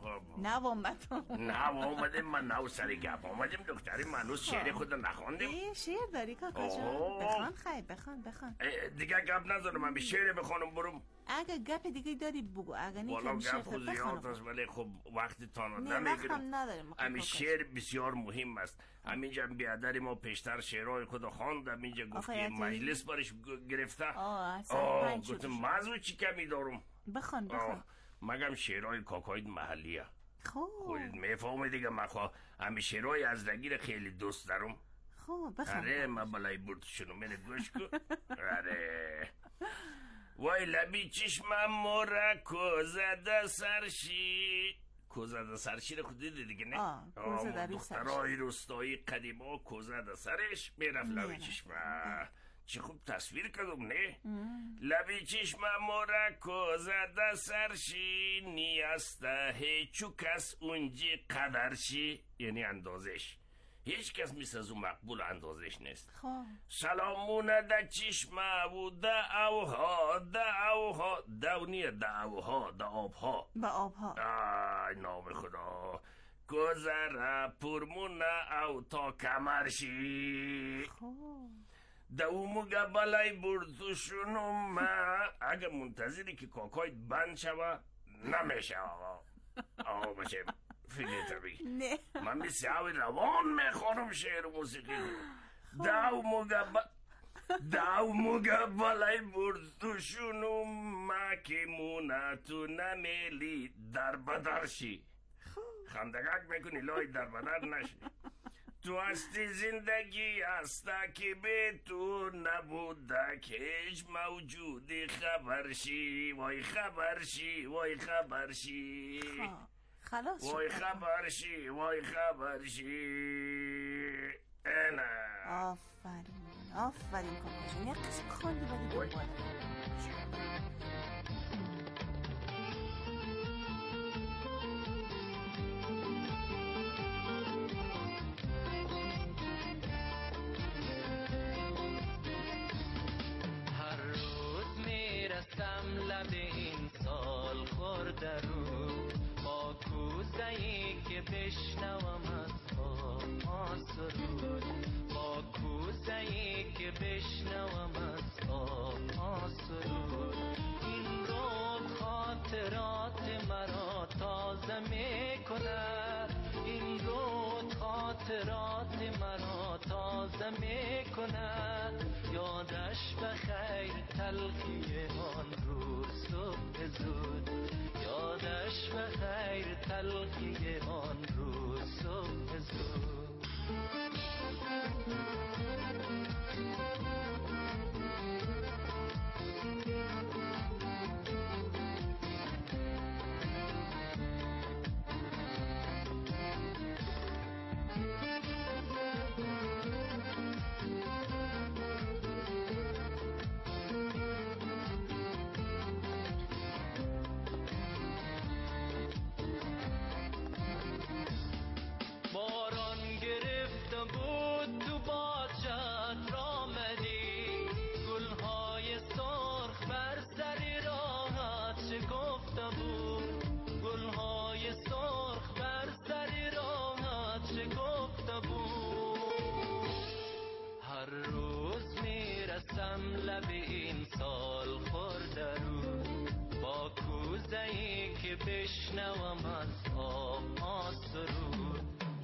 نوامدم من نو سر گپ آمدیم دختری. من هنوز شعر خود نخواندیم. شعر داری کاکا جان؟ بخوان خیلی بخوان. دیگه گپ نذارم، من به شعر بخوانم برم. اگه گپ دیگه داری بگو، اگه نیکنم والا شعر گپ خود زیاد است ولی خب وقتی تانا نمیگیرم. نه وقتم نداریم. امی شعر بسیار مهم است. همینجا بیادری ما پیشتر شعرهای خود خواند، همینجا گفت که مجلس برش گرفته. گفتم موضوع چی کمی دارم. بخوان. مگم شعرهای کاکاید محلیه. خودت میفهمی دیگه. من خواه همین شعرهای از رگیر خیلی دوست دارم. بخوان. آره من بلای بردشونو منه گوش کن. آره وای لبی چشمم مورا کوزده سرشی. کوزده سرشی خود دیده دیگه نه؟ کوزده سرش. دخترهای روستایی قدیما کوزده سرش میرفت لبی چشمم. چه خوب تصویر کردم نه؟ لبی چشمم مورا کوزده سرشی، نیاسته هیچو کس اونجی قدرشی، یعنی اندازش. هیچ کس مثل از اون مقبول اندازش نیست. خب سلامونه ده چشمه و ده اوها دونیه ده اوها ده آبها با آبها. آی نام خدا گذره پرمونه او تا کمرشی دو مگه بلای بردوشونم اگه منتظری که کاکایت بند شوه نمیشه آقا باشه فیلیت بگی نه من مثل اوی روان میخوانم شعر و موسیقی دو مگه بلای بردوشونم که مونه تو نمیلی در بدرشی خندگک میکنی لای در بدر نشی تو هستی زندگی هسته که به تو نبوده که هیچ موجودی خبرشی وای خبرشی وای خبرشی خلاص وای خبرشی وای خبرشی اینه آفرین کاکا جون یک قسم خالی بده دوباره. لب این سال خورده رو با کوزه‌ای که بشنوم از آما سرود با کوزه‌ای که بشنوم از آما سرود این رود خاطرات مرا تازه می‌کند این رود خاطرات مرا تازه می‌کند یادش بخیر تلخی آن روز صبح زود یادش بخیر تلخی آن روز صبح زود لب این سال خورده رو با کوزه‌ای که بشنوم از آبها سرود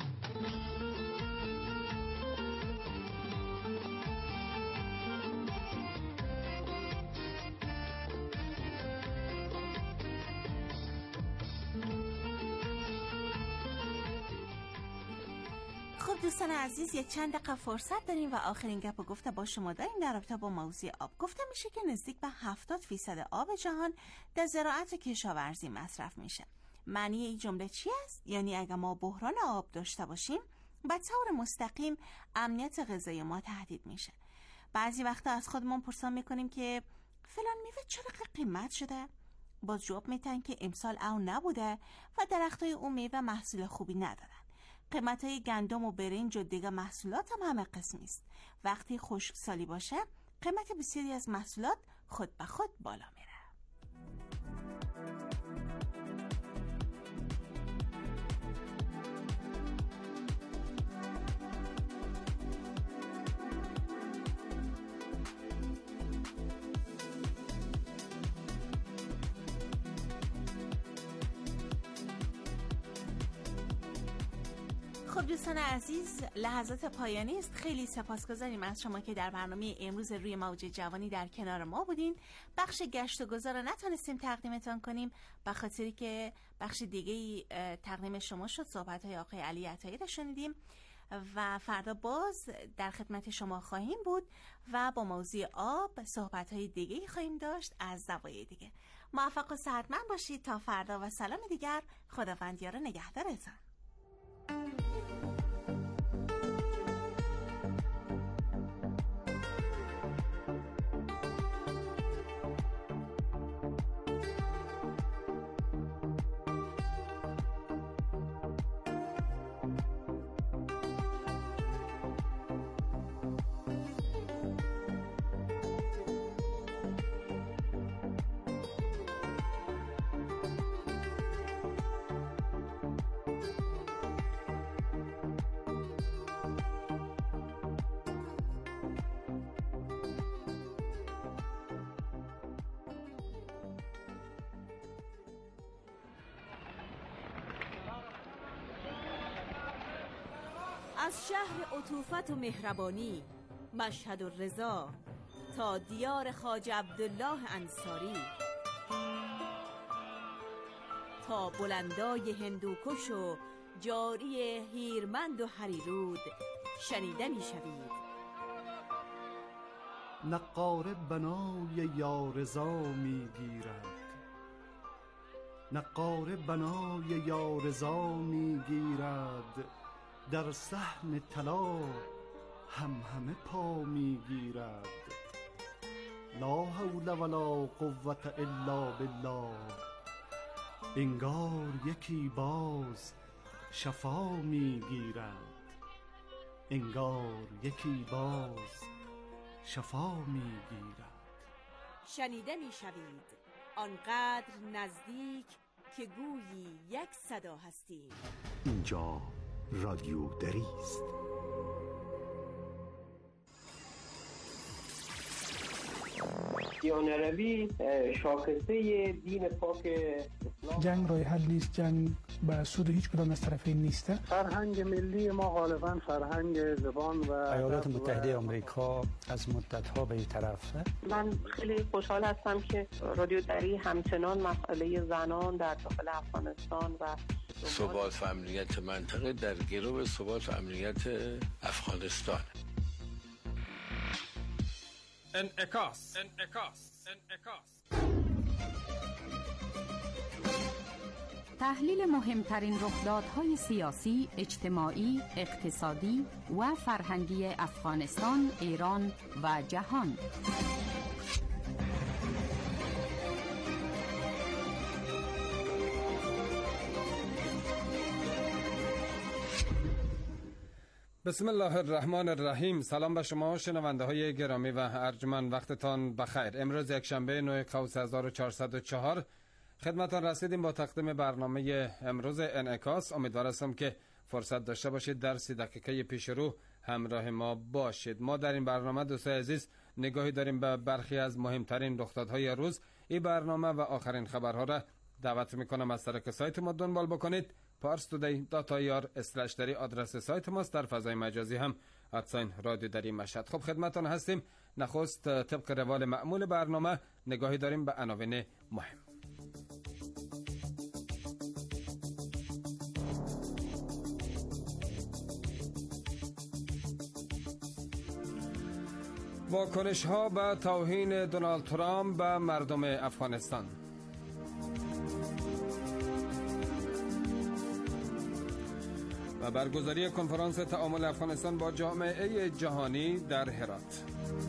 خب دوستان عزیز یک چند دقیقه فرصت داریم و آخرین گپ و گفته با شما داریم در رابطه با موضوع آب. گفته میشه که نزدیک به 70% آب جهان در زراعت و کشاورزی مصرف میشه. معنی این جمله چی است؟ یعنی اگر ما بحران آب داشته باشیم به طور مستقیم امنیت غذایی ما تهدید میشه. بعضی وقتا از خودمون پرسان میکنیم که فلان میوه چرا قیمت شده؟ باز جواب میتن که امسال او نبوده و درختای اون میوه محصول خوبی ندارن. قیمت‌های گندم و برنج و دیگر محصولات هم همه قسمی است. وقتی خشکسالی باشه قیمت بسیاری از محصولات خود به خود بالا میره. خب دوستان عزیز لحظات پایانی است. خیلی سپاسگزاریم از شما که در برنامه امروز روی موج جوانی در کنار ما بودین. بخش گشت و گذار رو نتونستیم تقدیمتان کنیم به خاطری که بخش دیگه تقدیم شما شد. صحبت‌های آقای علی عطایی رو شنیدیم و فردا باز در خدمت شما خواهیم بود و با موضوع آب صحبت‌های دیگه خواهیم داشت از زوایای دیگه. موفق و صحتمند باشید تا فردا و سلام دیگر. خداوند یار نگهدارتان. از شهر عطوفت و مهربانی مشهد و رضا تا دیار خواجه عبدالله انصاری، تا بلندای هندوکش و جاری هیرمند و هریرود شنیده می شوید. نقاره بنای یارضا می گیرد، نقاره بنای یارضا می گیرد، در صحن طلا همه پا می گیرد. لا حول ولا قوة الا بالله، انگار یکی باز شفا می گیرد، انگار یکی باز شفا می گیرد. شنیده می شوید آنقدر نزدیک که گویی یک صدا هستیم. اینجا رادیو دری است. دیانروی شاخصه دین پاک اسلام. جنگ راه حل نیست، جنگ به سود هیچ کدام از طرفین نیست. فرهنگ ملی ما غالبا فرهنگ زبان و ایالات متحده آمریکا از مدت‌ها به این طرفه. من خیلی خوشحال هستم که رادیو دری همچنان مسئله زنان در داخل افغانستان و ثبات و امنیت منطقه در گرو ثبات و امنیت افغانستان. انعکاس. تحلیل مهمترین رخدادهای سیاسی، اجتماعی، اقتصادی و فرهنگی افغانستان، ایران و جهان. بسم الله الرحمن الرحیم. سلام به شما شنونده های گرامی و ارجمند، وقتتان بخیر. امروز یک شنبه 9 قوس 1404 خدمتان رسیدیم با تقدیم برنامه امروز انعکاس. امیدوار هستم که فرصت داشته باشید در 30 دقیقه پیش رو همراه ما باشید. ما در این برنامه دوستای عزیز نگاهی داریم به برخی از مهمترین رخدادهای روز. این برنامه و آخرین خبرها را دعوت میکنم از طریق سایت ما دنبال بکنید. parstoday.ir/dari آدرس سایت ماست. در فضای مجازی هم رادیو دری مشهد. خب خدمتتان هستیم. نخست طبق روال معمول برنامه نگاهی داریم به عناوین مهم. واکنش ها به توهین دونالد ترامپ به مردم افغانستان. و برگزاری کنفرانس تعامل افغانستان با جامعه جهانی در هرات.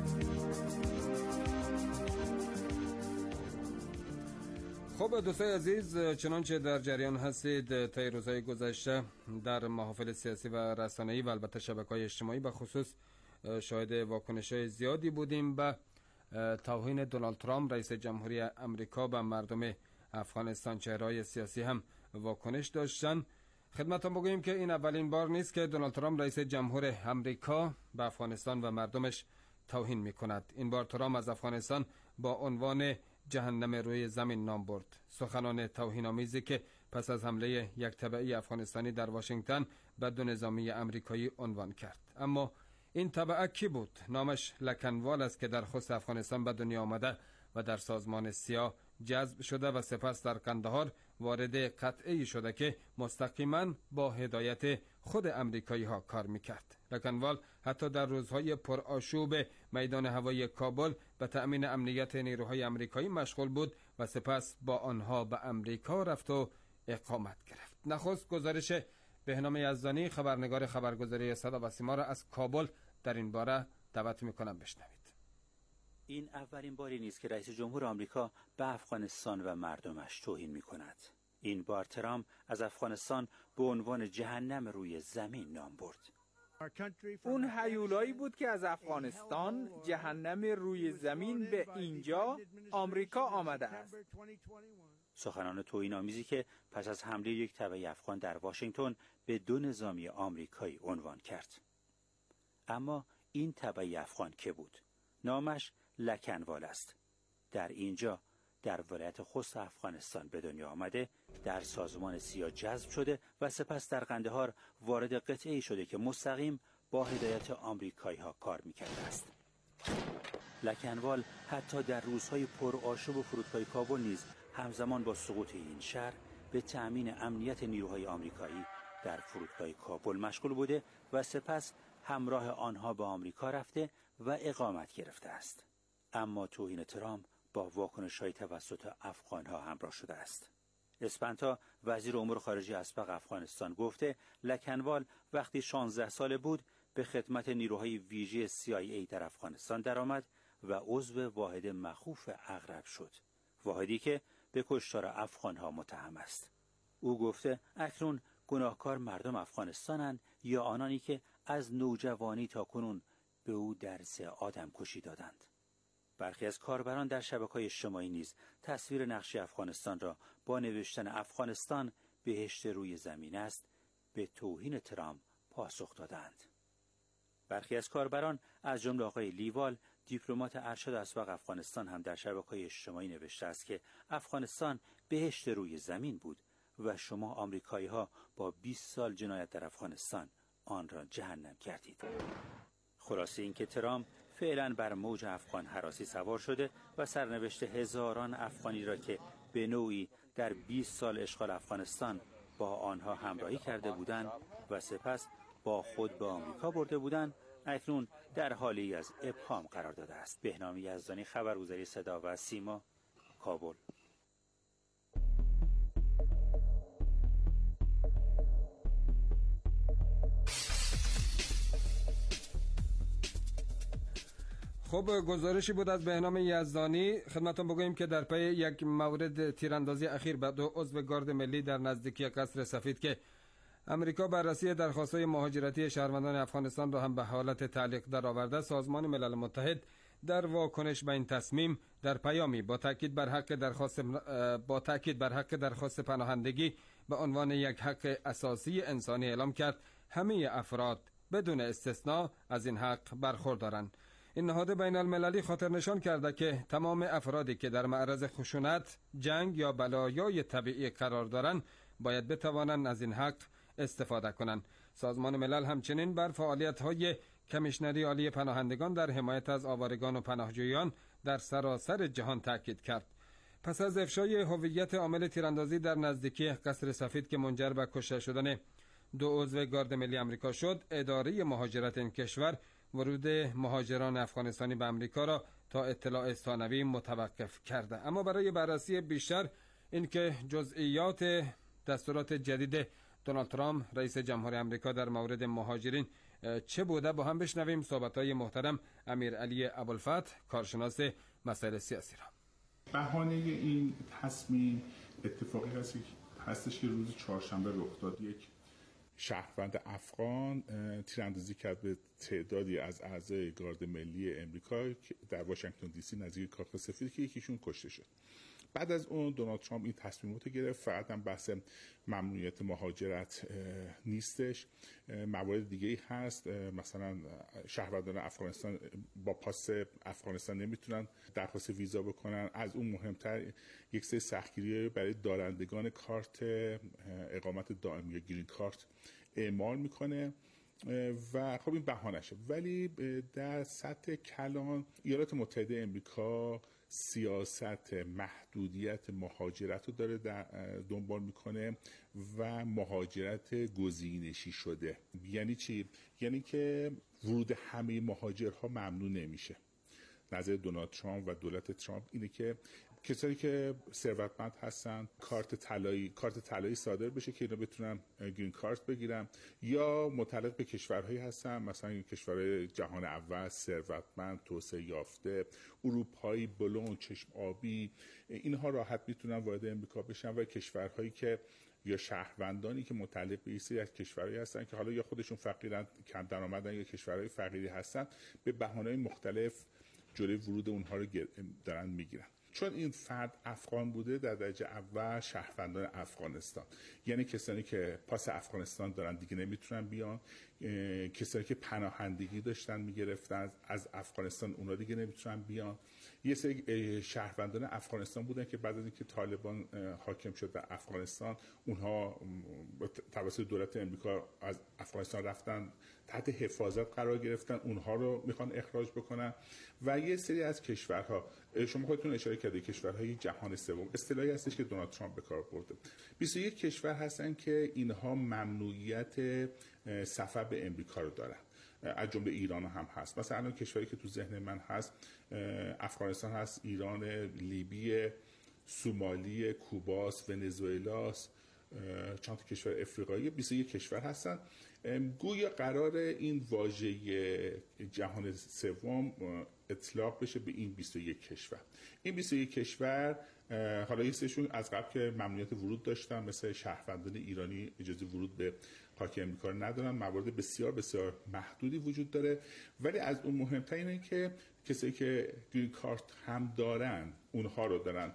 خب دوستای عزیز، چنانچه در جریان هستید طی روزهای گذشته در محافل سیاسی و رسانه‌ای و البته شبکه‌های اجتماعی به خصوص شاهد واکنش‌های زیادی بودیم به توهین دونالد ترامپ رئیس جمهوری آمریکا به مردم افغانستان. چهره‌های سیاسی هم واکنش داشتن. خدمتتون بگوییم که این اولین بار نیست که دونالد ترامپ رئیس جمهور آمریکا به افغانستان و مردمش توهین می‌کند. این بار ترامپ از افغانستان با عنوان جهنم روی زمین نام برد. سخنان توهین‌آمیزی که پس از حمله یک تبعی افغانستانی در واشنگتن به 2 نظامی آمریکایی عنوان کرد. اما این تبعه کی بود؟ نامش لکنوال است که در خست افغانستان به دنیا آمده و در سازمان سیا جذب شده و سپس در کندهار وارد قطعی شده که مستقیما با هدایت خود امریکایی ها کار میکرد. لکنوال حتی در روزهای پرآشوب میدان هوایی کابل به تأمین امنیت نیروهای امریکایی مشغول بود و سپس با آنها به امریکا رفت و اقامت گرفت. نخست گزارش بهنام یزدانی، خبرنگار خبرگزاری صدا و سیما را از کابل در این باره دعوت میکنم بشنوید. این اولین باری نیست که رئیس جمهور آمریکا به افغانستان و مردمش توهین می‌کند. این بار ترامپ از افغانستان به عنوان جهنم روی زمین نام برد. اون هیولایی بود که از افغانستان جهنم روی زمین به اینجا آمریکا آمده است. سخنان توهین‌آمیزی که پس از حمله یک تبعی افغان در واشنگتن به 2 نظامی آمریکایی عنوان کرد. اما این تبعی افغان که بود؟ نامش لکنوال است. در اینجا در ولایت خوست افغانستان به دنیا آمده، در سازمان سیا جذب شده و سپس در قندهار وارد قطعه‌ای شده که مستقیم با هدایت آمریکایی‌ها کار می‌کرده است. لکنوال حتی در روزهای پرآشوب و فرودگاه کابل نیز همزمان با سقوط این شهر به تأمین امنیت نیروهای آمریکایی در فرودگاه کابل مشغول بوده و سپس همراه آنها به آمریکا رفته و اقامت گرفته است. اما توهین ترامپ با واکنش‌های توسط افغان‌ها همراه شده است. اسپنتا وزیر امور خارجه اسبق افغانستان گفته لکنوال وقتی 16 ساله بود به خدمت نیروهای ویژه CIA در افغانستان درآمد و عضو واحد مخوف عقرب شد، واحدی که به کشتار افغان‌ها متهم است. او گفته اکنون گناهکار مردم افغانستانند یا آنانی که از نوجوانی تا کنون به او درس آدم کشی دادند. برخی از کاربران در شبکه‌های اجتماعی نیز تصویر نقشه افغانستان را با نوشتن افغانستان بهشت روی زمین است به توهین ترامپ پاسخ دادند. برخی از کاربران از جمله آقای لیوال دیپلمات ارشد اسبق افغانستان هم در شبکه‌های اجتماعی نوشته است که افغانستان بهشت روی زمین بود و شما آمریکایی‌ها با 20 سال جنایت در افغانستان آن را جهنم کردید. خلاصه اینکه ترامپ فعلا بر موج افغان هراسی سوار شده و سرنوشت هزاران افغانی را که به نوعی در 20 سال اشغال افغانستان با آنها همراهی کرده بودند و سپس با خود به آمریکا برده بودند اکنون در حالی از ابهام قرار داده است. بهنام یزدانی، خبرگزاری صدا و سیما، کابل. خب گزارشی بود از بهنام یزدانی. خدمتتون بگوییم که در پی یک مورد تیراندازی اخیر به 2 عضو گارد ملی در نزدیکی قصر سفید که امریکا بررسی درخواست‌های مهاجرتی شهروندان افغانستان را هم به حالت تعلیق درآورده، سازمان ملل متحد در واکنش به این تصمیم در پیامی با تاکید بر حق درخواست پناهندگی به عنوان یک حق اساسی انسانی اعلام کرد همه افراد بدون استثنا از این حق برخوردارند. این نهاد بین المللی خاطر نشان کرده که تمام افرادی که در معرض خشونت، جنگ یا بلایای طبیعی قرار دارند باید بتوانند از این حق استفاده کنند. سازمان ملل همچنین بر فعالیت‌های کمیشنری عالی پناهندگان در حمایت از آوارگان و پناهجویان در سراسر جهان تاکید کرد. پس از افشای هویت عامل تیراندازی در نزدیکی قصر سفید که منجر به کشته شدن 2 عضو گارد ملی آمریکا شد، اداره مهاجرت این کشور ورود مهاجران افغانستانی به آمریکا را تا اطلاع ثانوی متوقف کرده. اما برای بررسی بیشتر اینکه جزئیات دستورات جدید دونالد ترامپ رئیس جمهوری آمریکا در مورد مهاجرین چه بوده با هم بشنویم صحبت‌های محترم امیرعلی ابوالفتح، کارشناس مسائل سیاسی را. بهانه این تصمیم اتفاقی هستش که روز چهارشنبه رخ داد. یک شهروند افغان تیراندازی کرد به تعدادی از اعضای گارد ملی امریکا در واشنگتن دی سی نزدیک کاخ سفید که یکیشون کشته شد. بعد از اون دونالد ترامپ این تصمیمات گرفت. فقط هم بحث ممنوعیت مهاجرت نیستش، موارد دیگه هست. مثلا شهروندان افغانستان با پاس افغانستان نمیتونن درخواست ویزا بکنن. از اون مهمتر یک سری سختگیری برای دارندگان کارت اقامت دائمی یا گرین کارت اعمال میکنه و خب این بهانه‌شه. ولی در سطح کلان ایالات متحده امریکا سیاست محدودیت مهاجرت رو داره دنبال میکنه و مهاجرت گزینشی شده. یعنی چی؟ یعنی که ورود همه مهاجرها ممنوع نمیشه. نظر دونالد ترامپ و دولت ترامپ اینه که کسایی که ثروتمند هستن کارت طلایی صادر بشه که اینا بتونن گرین کارت بگیرن، یا متعلق به کشورهایی هستن مثلا کشورهای جهان اول، ثروتمند، توسعه یافته، اروپایی، بلوند، چشم آبی، اینها راحت میتونن وارد امریکا بشن. و کشورهایی که یا شهروندانی که متعلق به این از کشورهایی هستن که حالا یا خودشون فقیرن، کم درآمدن، یا کشورهای فقیری هستن، به بهانه‌های مختلف جلوی ورود اونها رو دارن میگیرن. چون این فرد افغان بوده، در درجه اول شهروندان افغانستان، یعنی کسانی که پاس افغانستان دارن دیگه نمیتونن بیان، کسایی که پناهندگی داشتن میگرفتن از افغانستان، اونا دیگه نمیتونن بیان. یه سری شهروندان افغانستان بودن که بعد از اینکه طالبان حاکم شد در افغانستان، اونها توسط دولت امریکا از افغانستان رفتن تحت حفاظت قرار گرفتن، اونها رو میخوان اخراج بکنن. و یه سری از کشورها، شما خودتون اشاره کردید، کشورهای جهان سوم، اصطلاحی هستش که دونالد ترامپ به کار برده. 21 کشور هستن که اینها ممنوعیت سفر به امریکا رو دارن، از جمله ایران هم هست. مثلا الان کشوری که تو ذهن من هست افغانستان هست، ایران، لیبی، سومالی، کوباس، ونزوئلاس، چند تا کشور افریقایی، 21 کشور هستن. گویا قرار این واژه جهان سوم اطلاق بشه به این 21 کشور. این 21 کشور حالا یه سریشون از قبل که ممنوعیت ورود داشتن، مثل شهروندان ایرانی اجازه ورود به خاک امریکا رو ندارن، موارد بسیار بسیار محدودی وجود داره. ولی از اون مهمتر اینه که کسایی که گرین کارت هم دارن، اونها رو دارن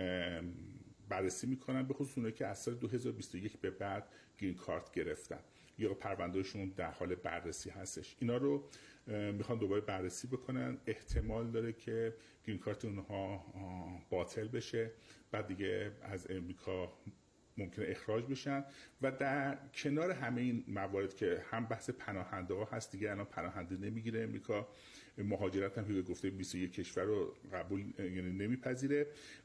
بررسی میکنن، به خصوص اونایی که از سال 2021 به بعد گرین کارت گرفتن یا پروندهشون در حال بررسی هستش. اینا رو میخوان دوباره بررسی بکنن. احتمال داره که گرین کارت اونها باطل بشه، بعد دیگه از امریکا ممکنه اخراج بشن. و در کنار همه این موارد که هم بحث پناهنده ها هست، دیگه الان پناهنده نمیگیره امریکا، مهاجرت هم که گفته 21 کشور رو قبول یعنی نمیپذیره.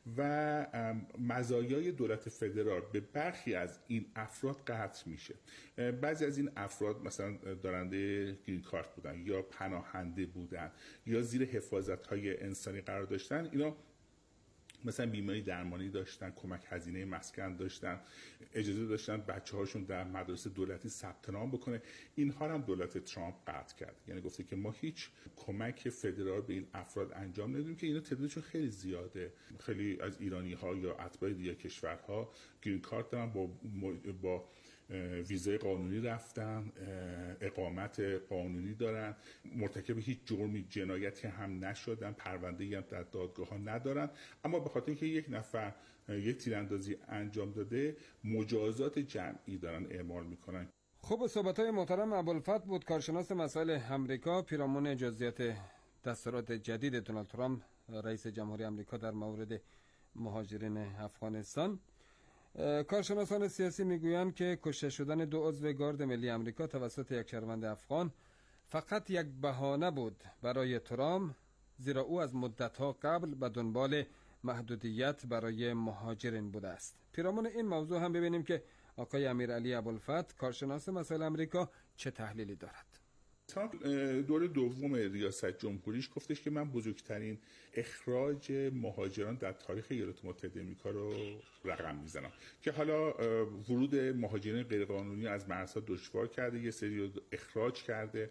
و مزایای دولت فدرال به برخی از این افراد قطع میشه. بعضی از این افراد مثلا دارنده گرین کارت بودن یا پناهنده بودن یا زیر حفاظت های انسانی قرار داشتن، اینا مثلا بیمه درمانی داشتن، کمک هزینه مسکن داشتن، اجازه داشتن بچه‌هاشون در مدارس دولتی ثبت نام بکنه. اینها هم دولت ترامپ قطع کرد. یعنی گفته که ما هیچ کمک فدرال به این افراد انجام نمیدیم که اینا تعدادشون خیلی زیاده. خیلی از ایرانی‌ها یا اتباع دیگر کشورها گرین کارت دارن، با ویزای قانونی رفتن، اقامت قانونی دارن، مرتکب هیچ جرمی جنایتی هم نشدن، پرونده‌ای هم در دادگاه‌ها ندارن، اما به خاطر اینکه یک نفر یک تیراندازی انجام داده مجازات جمعی دارن اعمال میکنن. خب صحبت‌های محترم ابوالفتح بود، کارشناس مسائل امریکا، پیرامون جزئیات دستورات جدید دونالد ترامپ رئیس جمهوری آمریکا در مورد مهاجرین افغانستان. کارشناسان سیاسی میگویند که کشته شدن 2 عضو گارد ملی آمریکا توسط یک شهروند افغان فقط یک بهانه بود برای ترامپ، زیرا او از مدت‌ها قبل به دنبال محدودیت برای مهاجرین بوده است. پیرامون این موضوع هم ببینیم که آقای امیرعلی ابوالفتح، کارشناس مسائل آمریکا، چه تحلیلی دارد. ترامپ دور دوم ریاست جمهوریش گفتش که من بزرگترین اخراج مهاجران در تاریخ ایالات متحده آمریکا رو رقم میزنم، که حالا ورود مهاجرین غیرقانونی از مرزها دشوار کرده، یه سری رو اخراج کرده،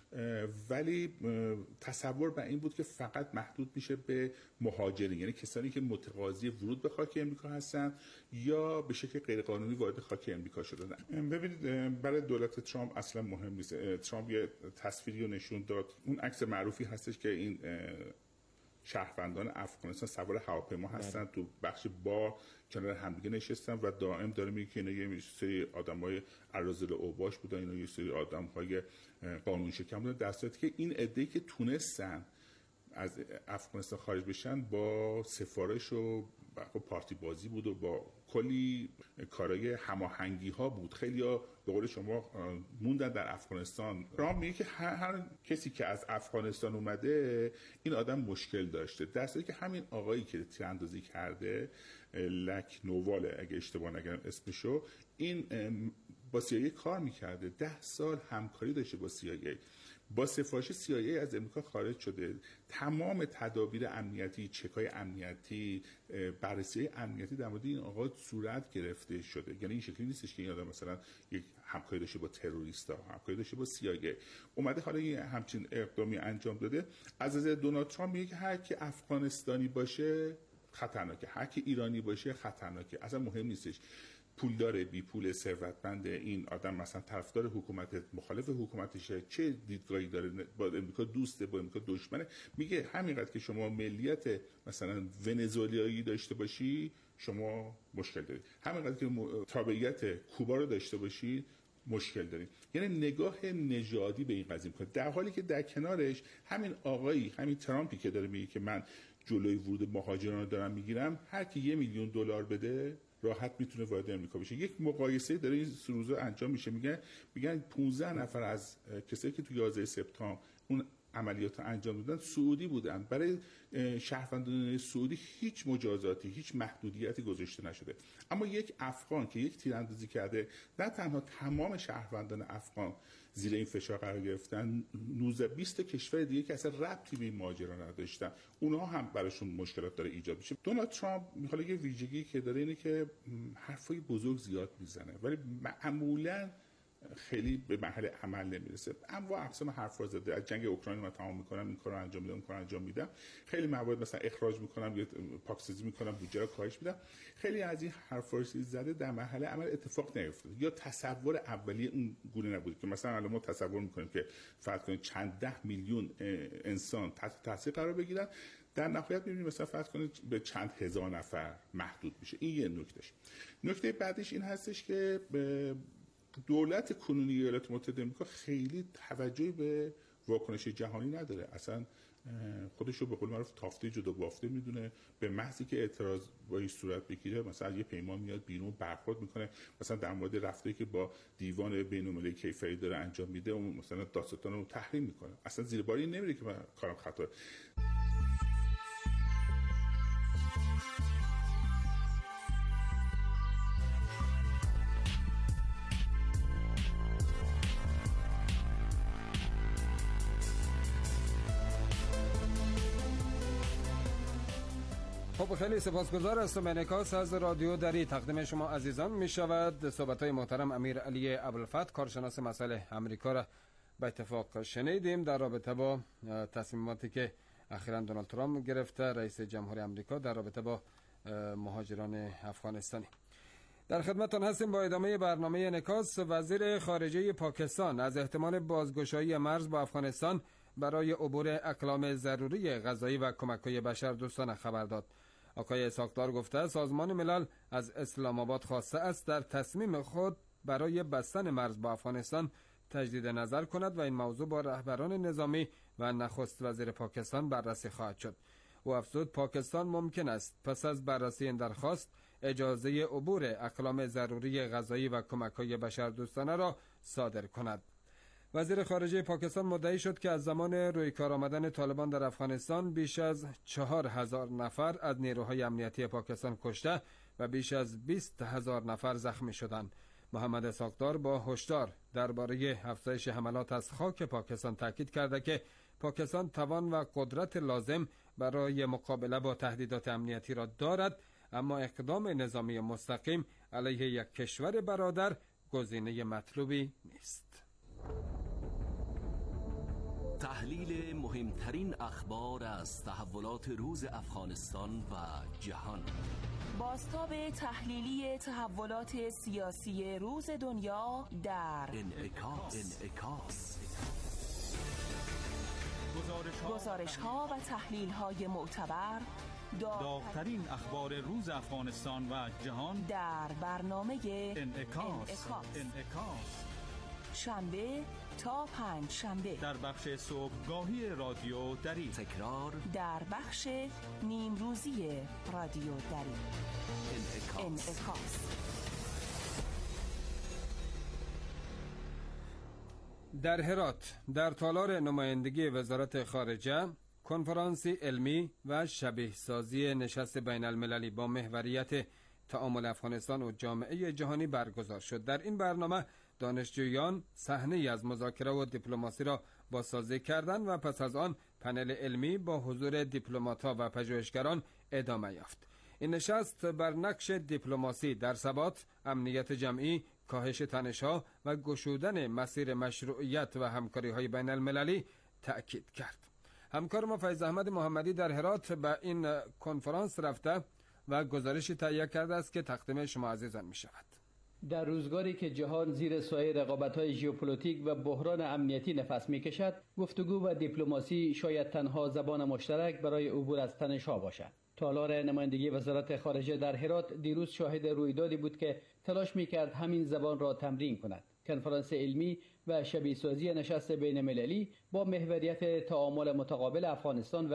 ولی تصور بر این بود که فقط محدود میشه به مهاجرین، یعنی کسانی که متقاضی ورود به خاک امریکا هستن یا به شکل غیرقانونی وارد خاک امریکا شدن. ببینید برای دولت ترامپ اصلا مهم نیست. ترامپ یه تصویری رو نشون داد، اون عکس معروفی هستش که این شهروندان افغانستان سوار هواپیما هستن، تو بخش بار کنار همدیگه نشستن و دائم داره میگه که اینا یه سری آدمای اراذل اوباش بودن، اینا یه سری آدم‌های قانون شکن بودن، در صورتی که این عده‌ای که تونستن از افغانستان خارج بشن با سفارش و پارتی بازی بود و با کلی کارهای هماهنگی ها بود. خیلی‌ها به قول شما موندن در افغانستان. ترامپ میگه که هر کسی که از افغانستان اومده این آدم مشکل داشته، در صورتی که همین آقایی که تیراندازی کرده، لک نوواله اگه اشتباه نگم اسمشو، این با CIA کار میکرده، 10 سال همکاری داشته با CIA، با سفارش CIA از امریکا خارج شده، تمام تدابیر امنیتی، چکای امنیتی، بررسی امنیتی در مورد این آقا صورت گرفته شده. یعنی این شکلی نیستش که این آدم مثلا یک همکاری داشته با تروریستا، همکاری داشته با CIA اومده حالا یه همچین اقدامی انجام داده. از نظر دونالد ترامپ میگه که هر کی افغانستانی باشه خطرناکه، هر کی ایرانی باشه خطرناکه، اصلا مهم نیستش پول داره بی پول، ثروتمند، این آدم مثلا طرفدار حکومت، مخالف حکومتشه، چه دیدگاهی داره، با امریکا دوسته، با امریکا دشمنه. میگه همینقدر که شما ملیت مثلا ونزوئلایی داشته باشی شما مشکل دارید، همینقدر که تابعیت کوبا رو داشته باشی مشکل داریم. یعنی نگاه نژادی به این قضیه میکنه، در حالی که در کنارش همین آقایی، همین ترامپی که داره میگه که من جلوی ورود مهاجران رو دارم میگیرم، هر کی $1,000,000 بده راحت میتونه وارد امریکا بشه. یک مقایسه داره این روزا انجام میشه، میگن 15 نفر از کسایی که تو 11 سپتامبر اون عملیات انجام دادن سعودی بودن. برای شهروندان سعودی هیچ مجازاتی، هیچ محدودیتی گذاشته نشده. اما یک افغان که یک تیراندازی کرده، نه تنها تمام شهروندان افغان زیر این فشار قرار گرفتن، 19-20 کشور دیگه که اصلا ربطی به این ماجرا نداشتن، اونها هم براشون مشکلات داره ایجاد میشه. دونالد ترامپ حالا یه ویژگی که داره اینه که حرفای بزرگ زیاد میزنه، ولی معمولاً خیلی به مرحله عمل نمیرسه. انواع اقسام حرفا زده، از جنگ اوکراین من تمام میکنم، این کارو انجام میدم، اون کارو انجام میدم. خیلی موارد مثلا اخراج میکنم یا پاکسازی میکنم، بودجه رو کاهش میدم. خیلی از این حرفا زده در مرحله عمل اتفاق نیفتاده یا تصور اولیه اون گونه نبوده که مثلا الان ما تصور میکنیم که فرض کنید چند 10 میلیون انسان تحت تاثیر قرار بگیرن، در نهایت می‌بینیم مثلا فرض کنید به چند هزار نفر محدود میشه. این یه نکتهش. نکته بعدیش این هستش که دولت کنونی ایالات متحده آمریکا خیلی توجهی به واکنش جهانی نداره، اصلا خودش رو به قول معروف تافته جدا بافته میدونه. به محضی که اعتراض با این صورت بگیره، مثلا یه پیمان میاد بیرون برخورد میکنه، مثلا در مورد رفتاری که با دیوان بین‌المللی کیفری داره انجام میده، اون مثلا داستان رو تحریم میکنه، اصلا زیر بار این نمیره که من کارم خطا. خب خیلی سپاسگزار هستم. انعکاس از رادیو دری تقدیم شما عزیزان می شود. صحبت‌های محترم امیر علی ابوالفتح کارشناس مسائل امریکا را به اتفاق شنیدیم در رابطه با تصمیماتی که اخیراً دونالد ترامپ گرفته، رئیس جمهوری آمریکا، در رابطه با مهاجران افغانستانی. در خدمتتان هستیم با ادامه برنامه انعکاس. وزیر خارجه پاکستان از احتمال بازگشایی مرز با افغانستان برای عبور اقلام ضروری غذایی و کمک‌های بشردوستانه خبر داد. آقای اسحاق‌دار گفته سازمان ملل از اسلام آباد خواسته است در تصمیم خود برای بستن مرز با افغانستان تجدید نظر کند و این موضوع با رهبران نظامی و نخست وزیر پاکستان بررسی خواهد شد. او افزود پاکستان ممکن است پس از بررسی این درخواست اجازه عبور اقلام ضروری غذایی و کمک‌های بشردوستانه را صادر کند. وزیر خارجه پاکستان مدعی شد که از زمان روی کار آمدن طالبان در افغانستان بیش از 4,000 نفر از نیروهای امنیتی پاکستان کشته و بیش از 20,000 نفر زخمی شدند. محمد اسحاق‌دار با هشدار درباره افزایش حملات از خاک پاکستان تاکید کرده که پاکستان توان و قدرت لازم برای مقابله با تهدیدات امنیتی را دارد، اما اقدام نظامی مستقیم علیه یک کشور برادر گزینه مطلوبی نیست. تحلیل مهمترین اخبار از تحولات روز افغانستان و جهان. بازتاب تحلیلی تحولات سیاسی روز دنیا در انعکاس. گزارش‌ها و تحلیل‌های معتبر، داغ‌ترین اخبار روز افغانستان و جهان در برنامه انعکاس. شنبه تا پنج شنبه در بخش صبحگاهی رادیو دری، تکرار در بخش نیمروزی رادیو دری. انعکاس. در هرات در تالار نمایندگی وزارت خارجه کنفرانسی علمی و شبیه سازی نشست بین المللی با محوریت تعامل افغانستان و جامعه جهانی برگزار شد. در این برنامه دانشجویان صحنه‌ای از مذاکره و دیپلماسی را بازسازی کردند و پس از آن پنل علمی با حضور دیپلمات‌ها و پژوهشگران ادامه یافت. این نشست بر نقش دیپلماسی در ثبات، امنیت جمعی، کاهش تنش‌ها و گشودن مسیر مشروعیت و همکاری‌های بین المللی تأکید کرد. همکار ما فیض احمد محمدی در هرات به این کنفرانس رفته و گزارشی تهیه کرده است که تقدیم شما عزیزان می شود. در روزگاری که جهان زیر سایه رقابت‌های ژئوپلیتیک و بحران امنیتی نفس می‌کشد، گفتگو و دیپلماسی شاید تنها زبان مشترک برای عبور از تنش‌ها باشد. تالار نمایندگی وزارت خارجه در هرات دیروز شاهد رویدادی بود که تلاش می‌کرد همین زبان را تمرین کند. کنفرانس علمی و شبیه سازی نشست بین المللی با محوریت تعامل متقابل افغانستان و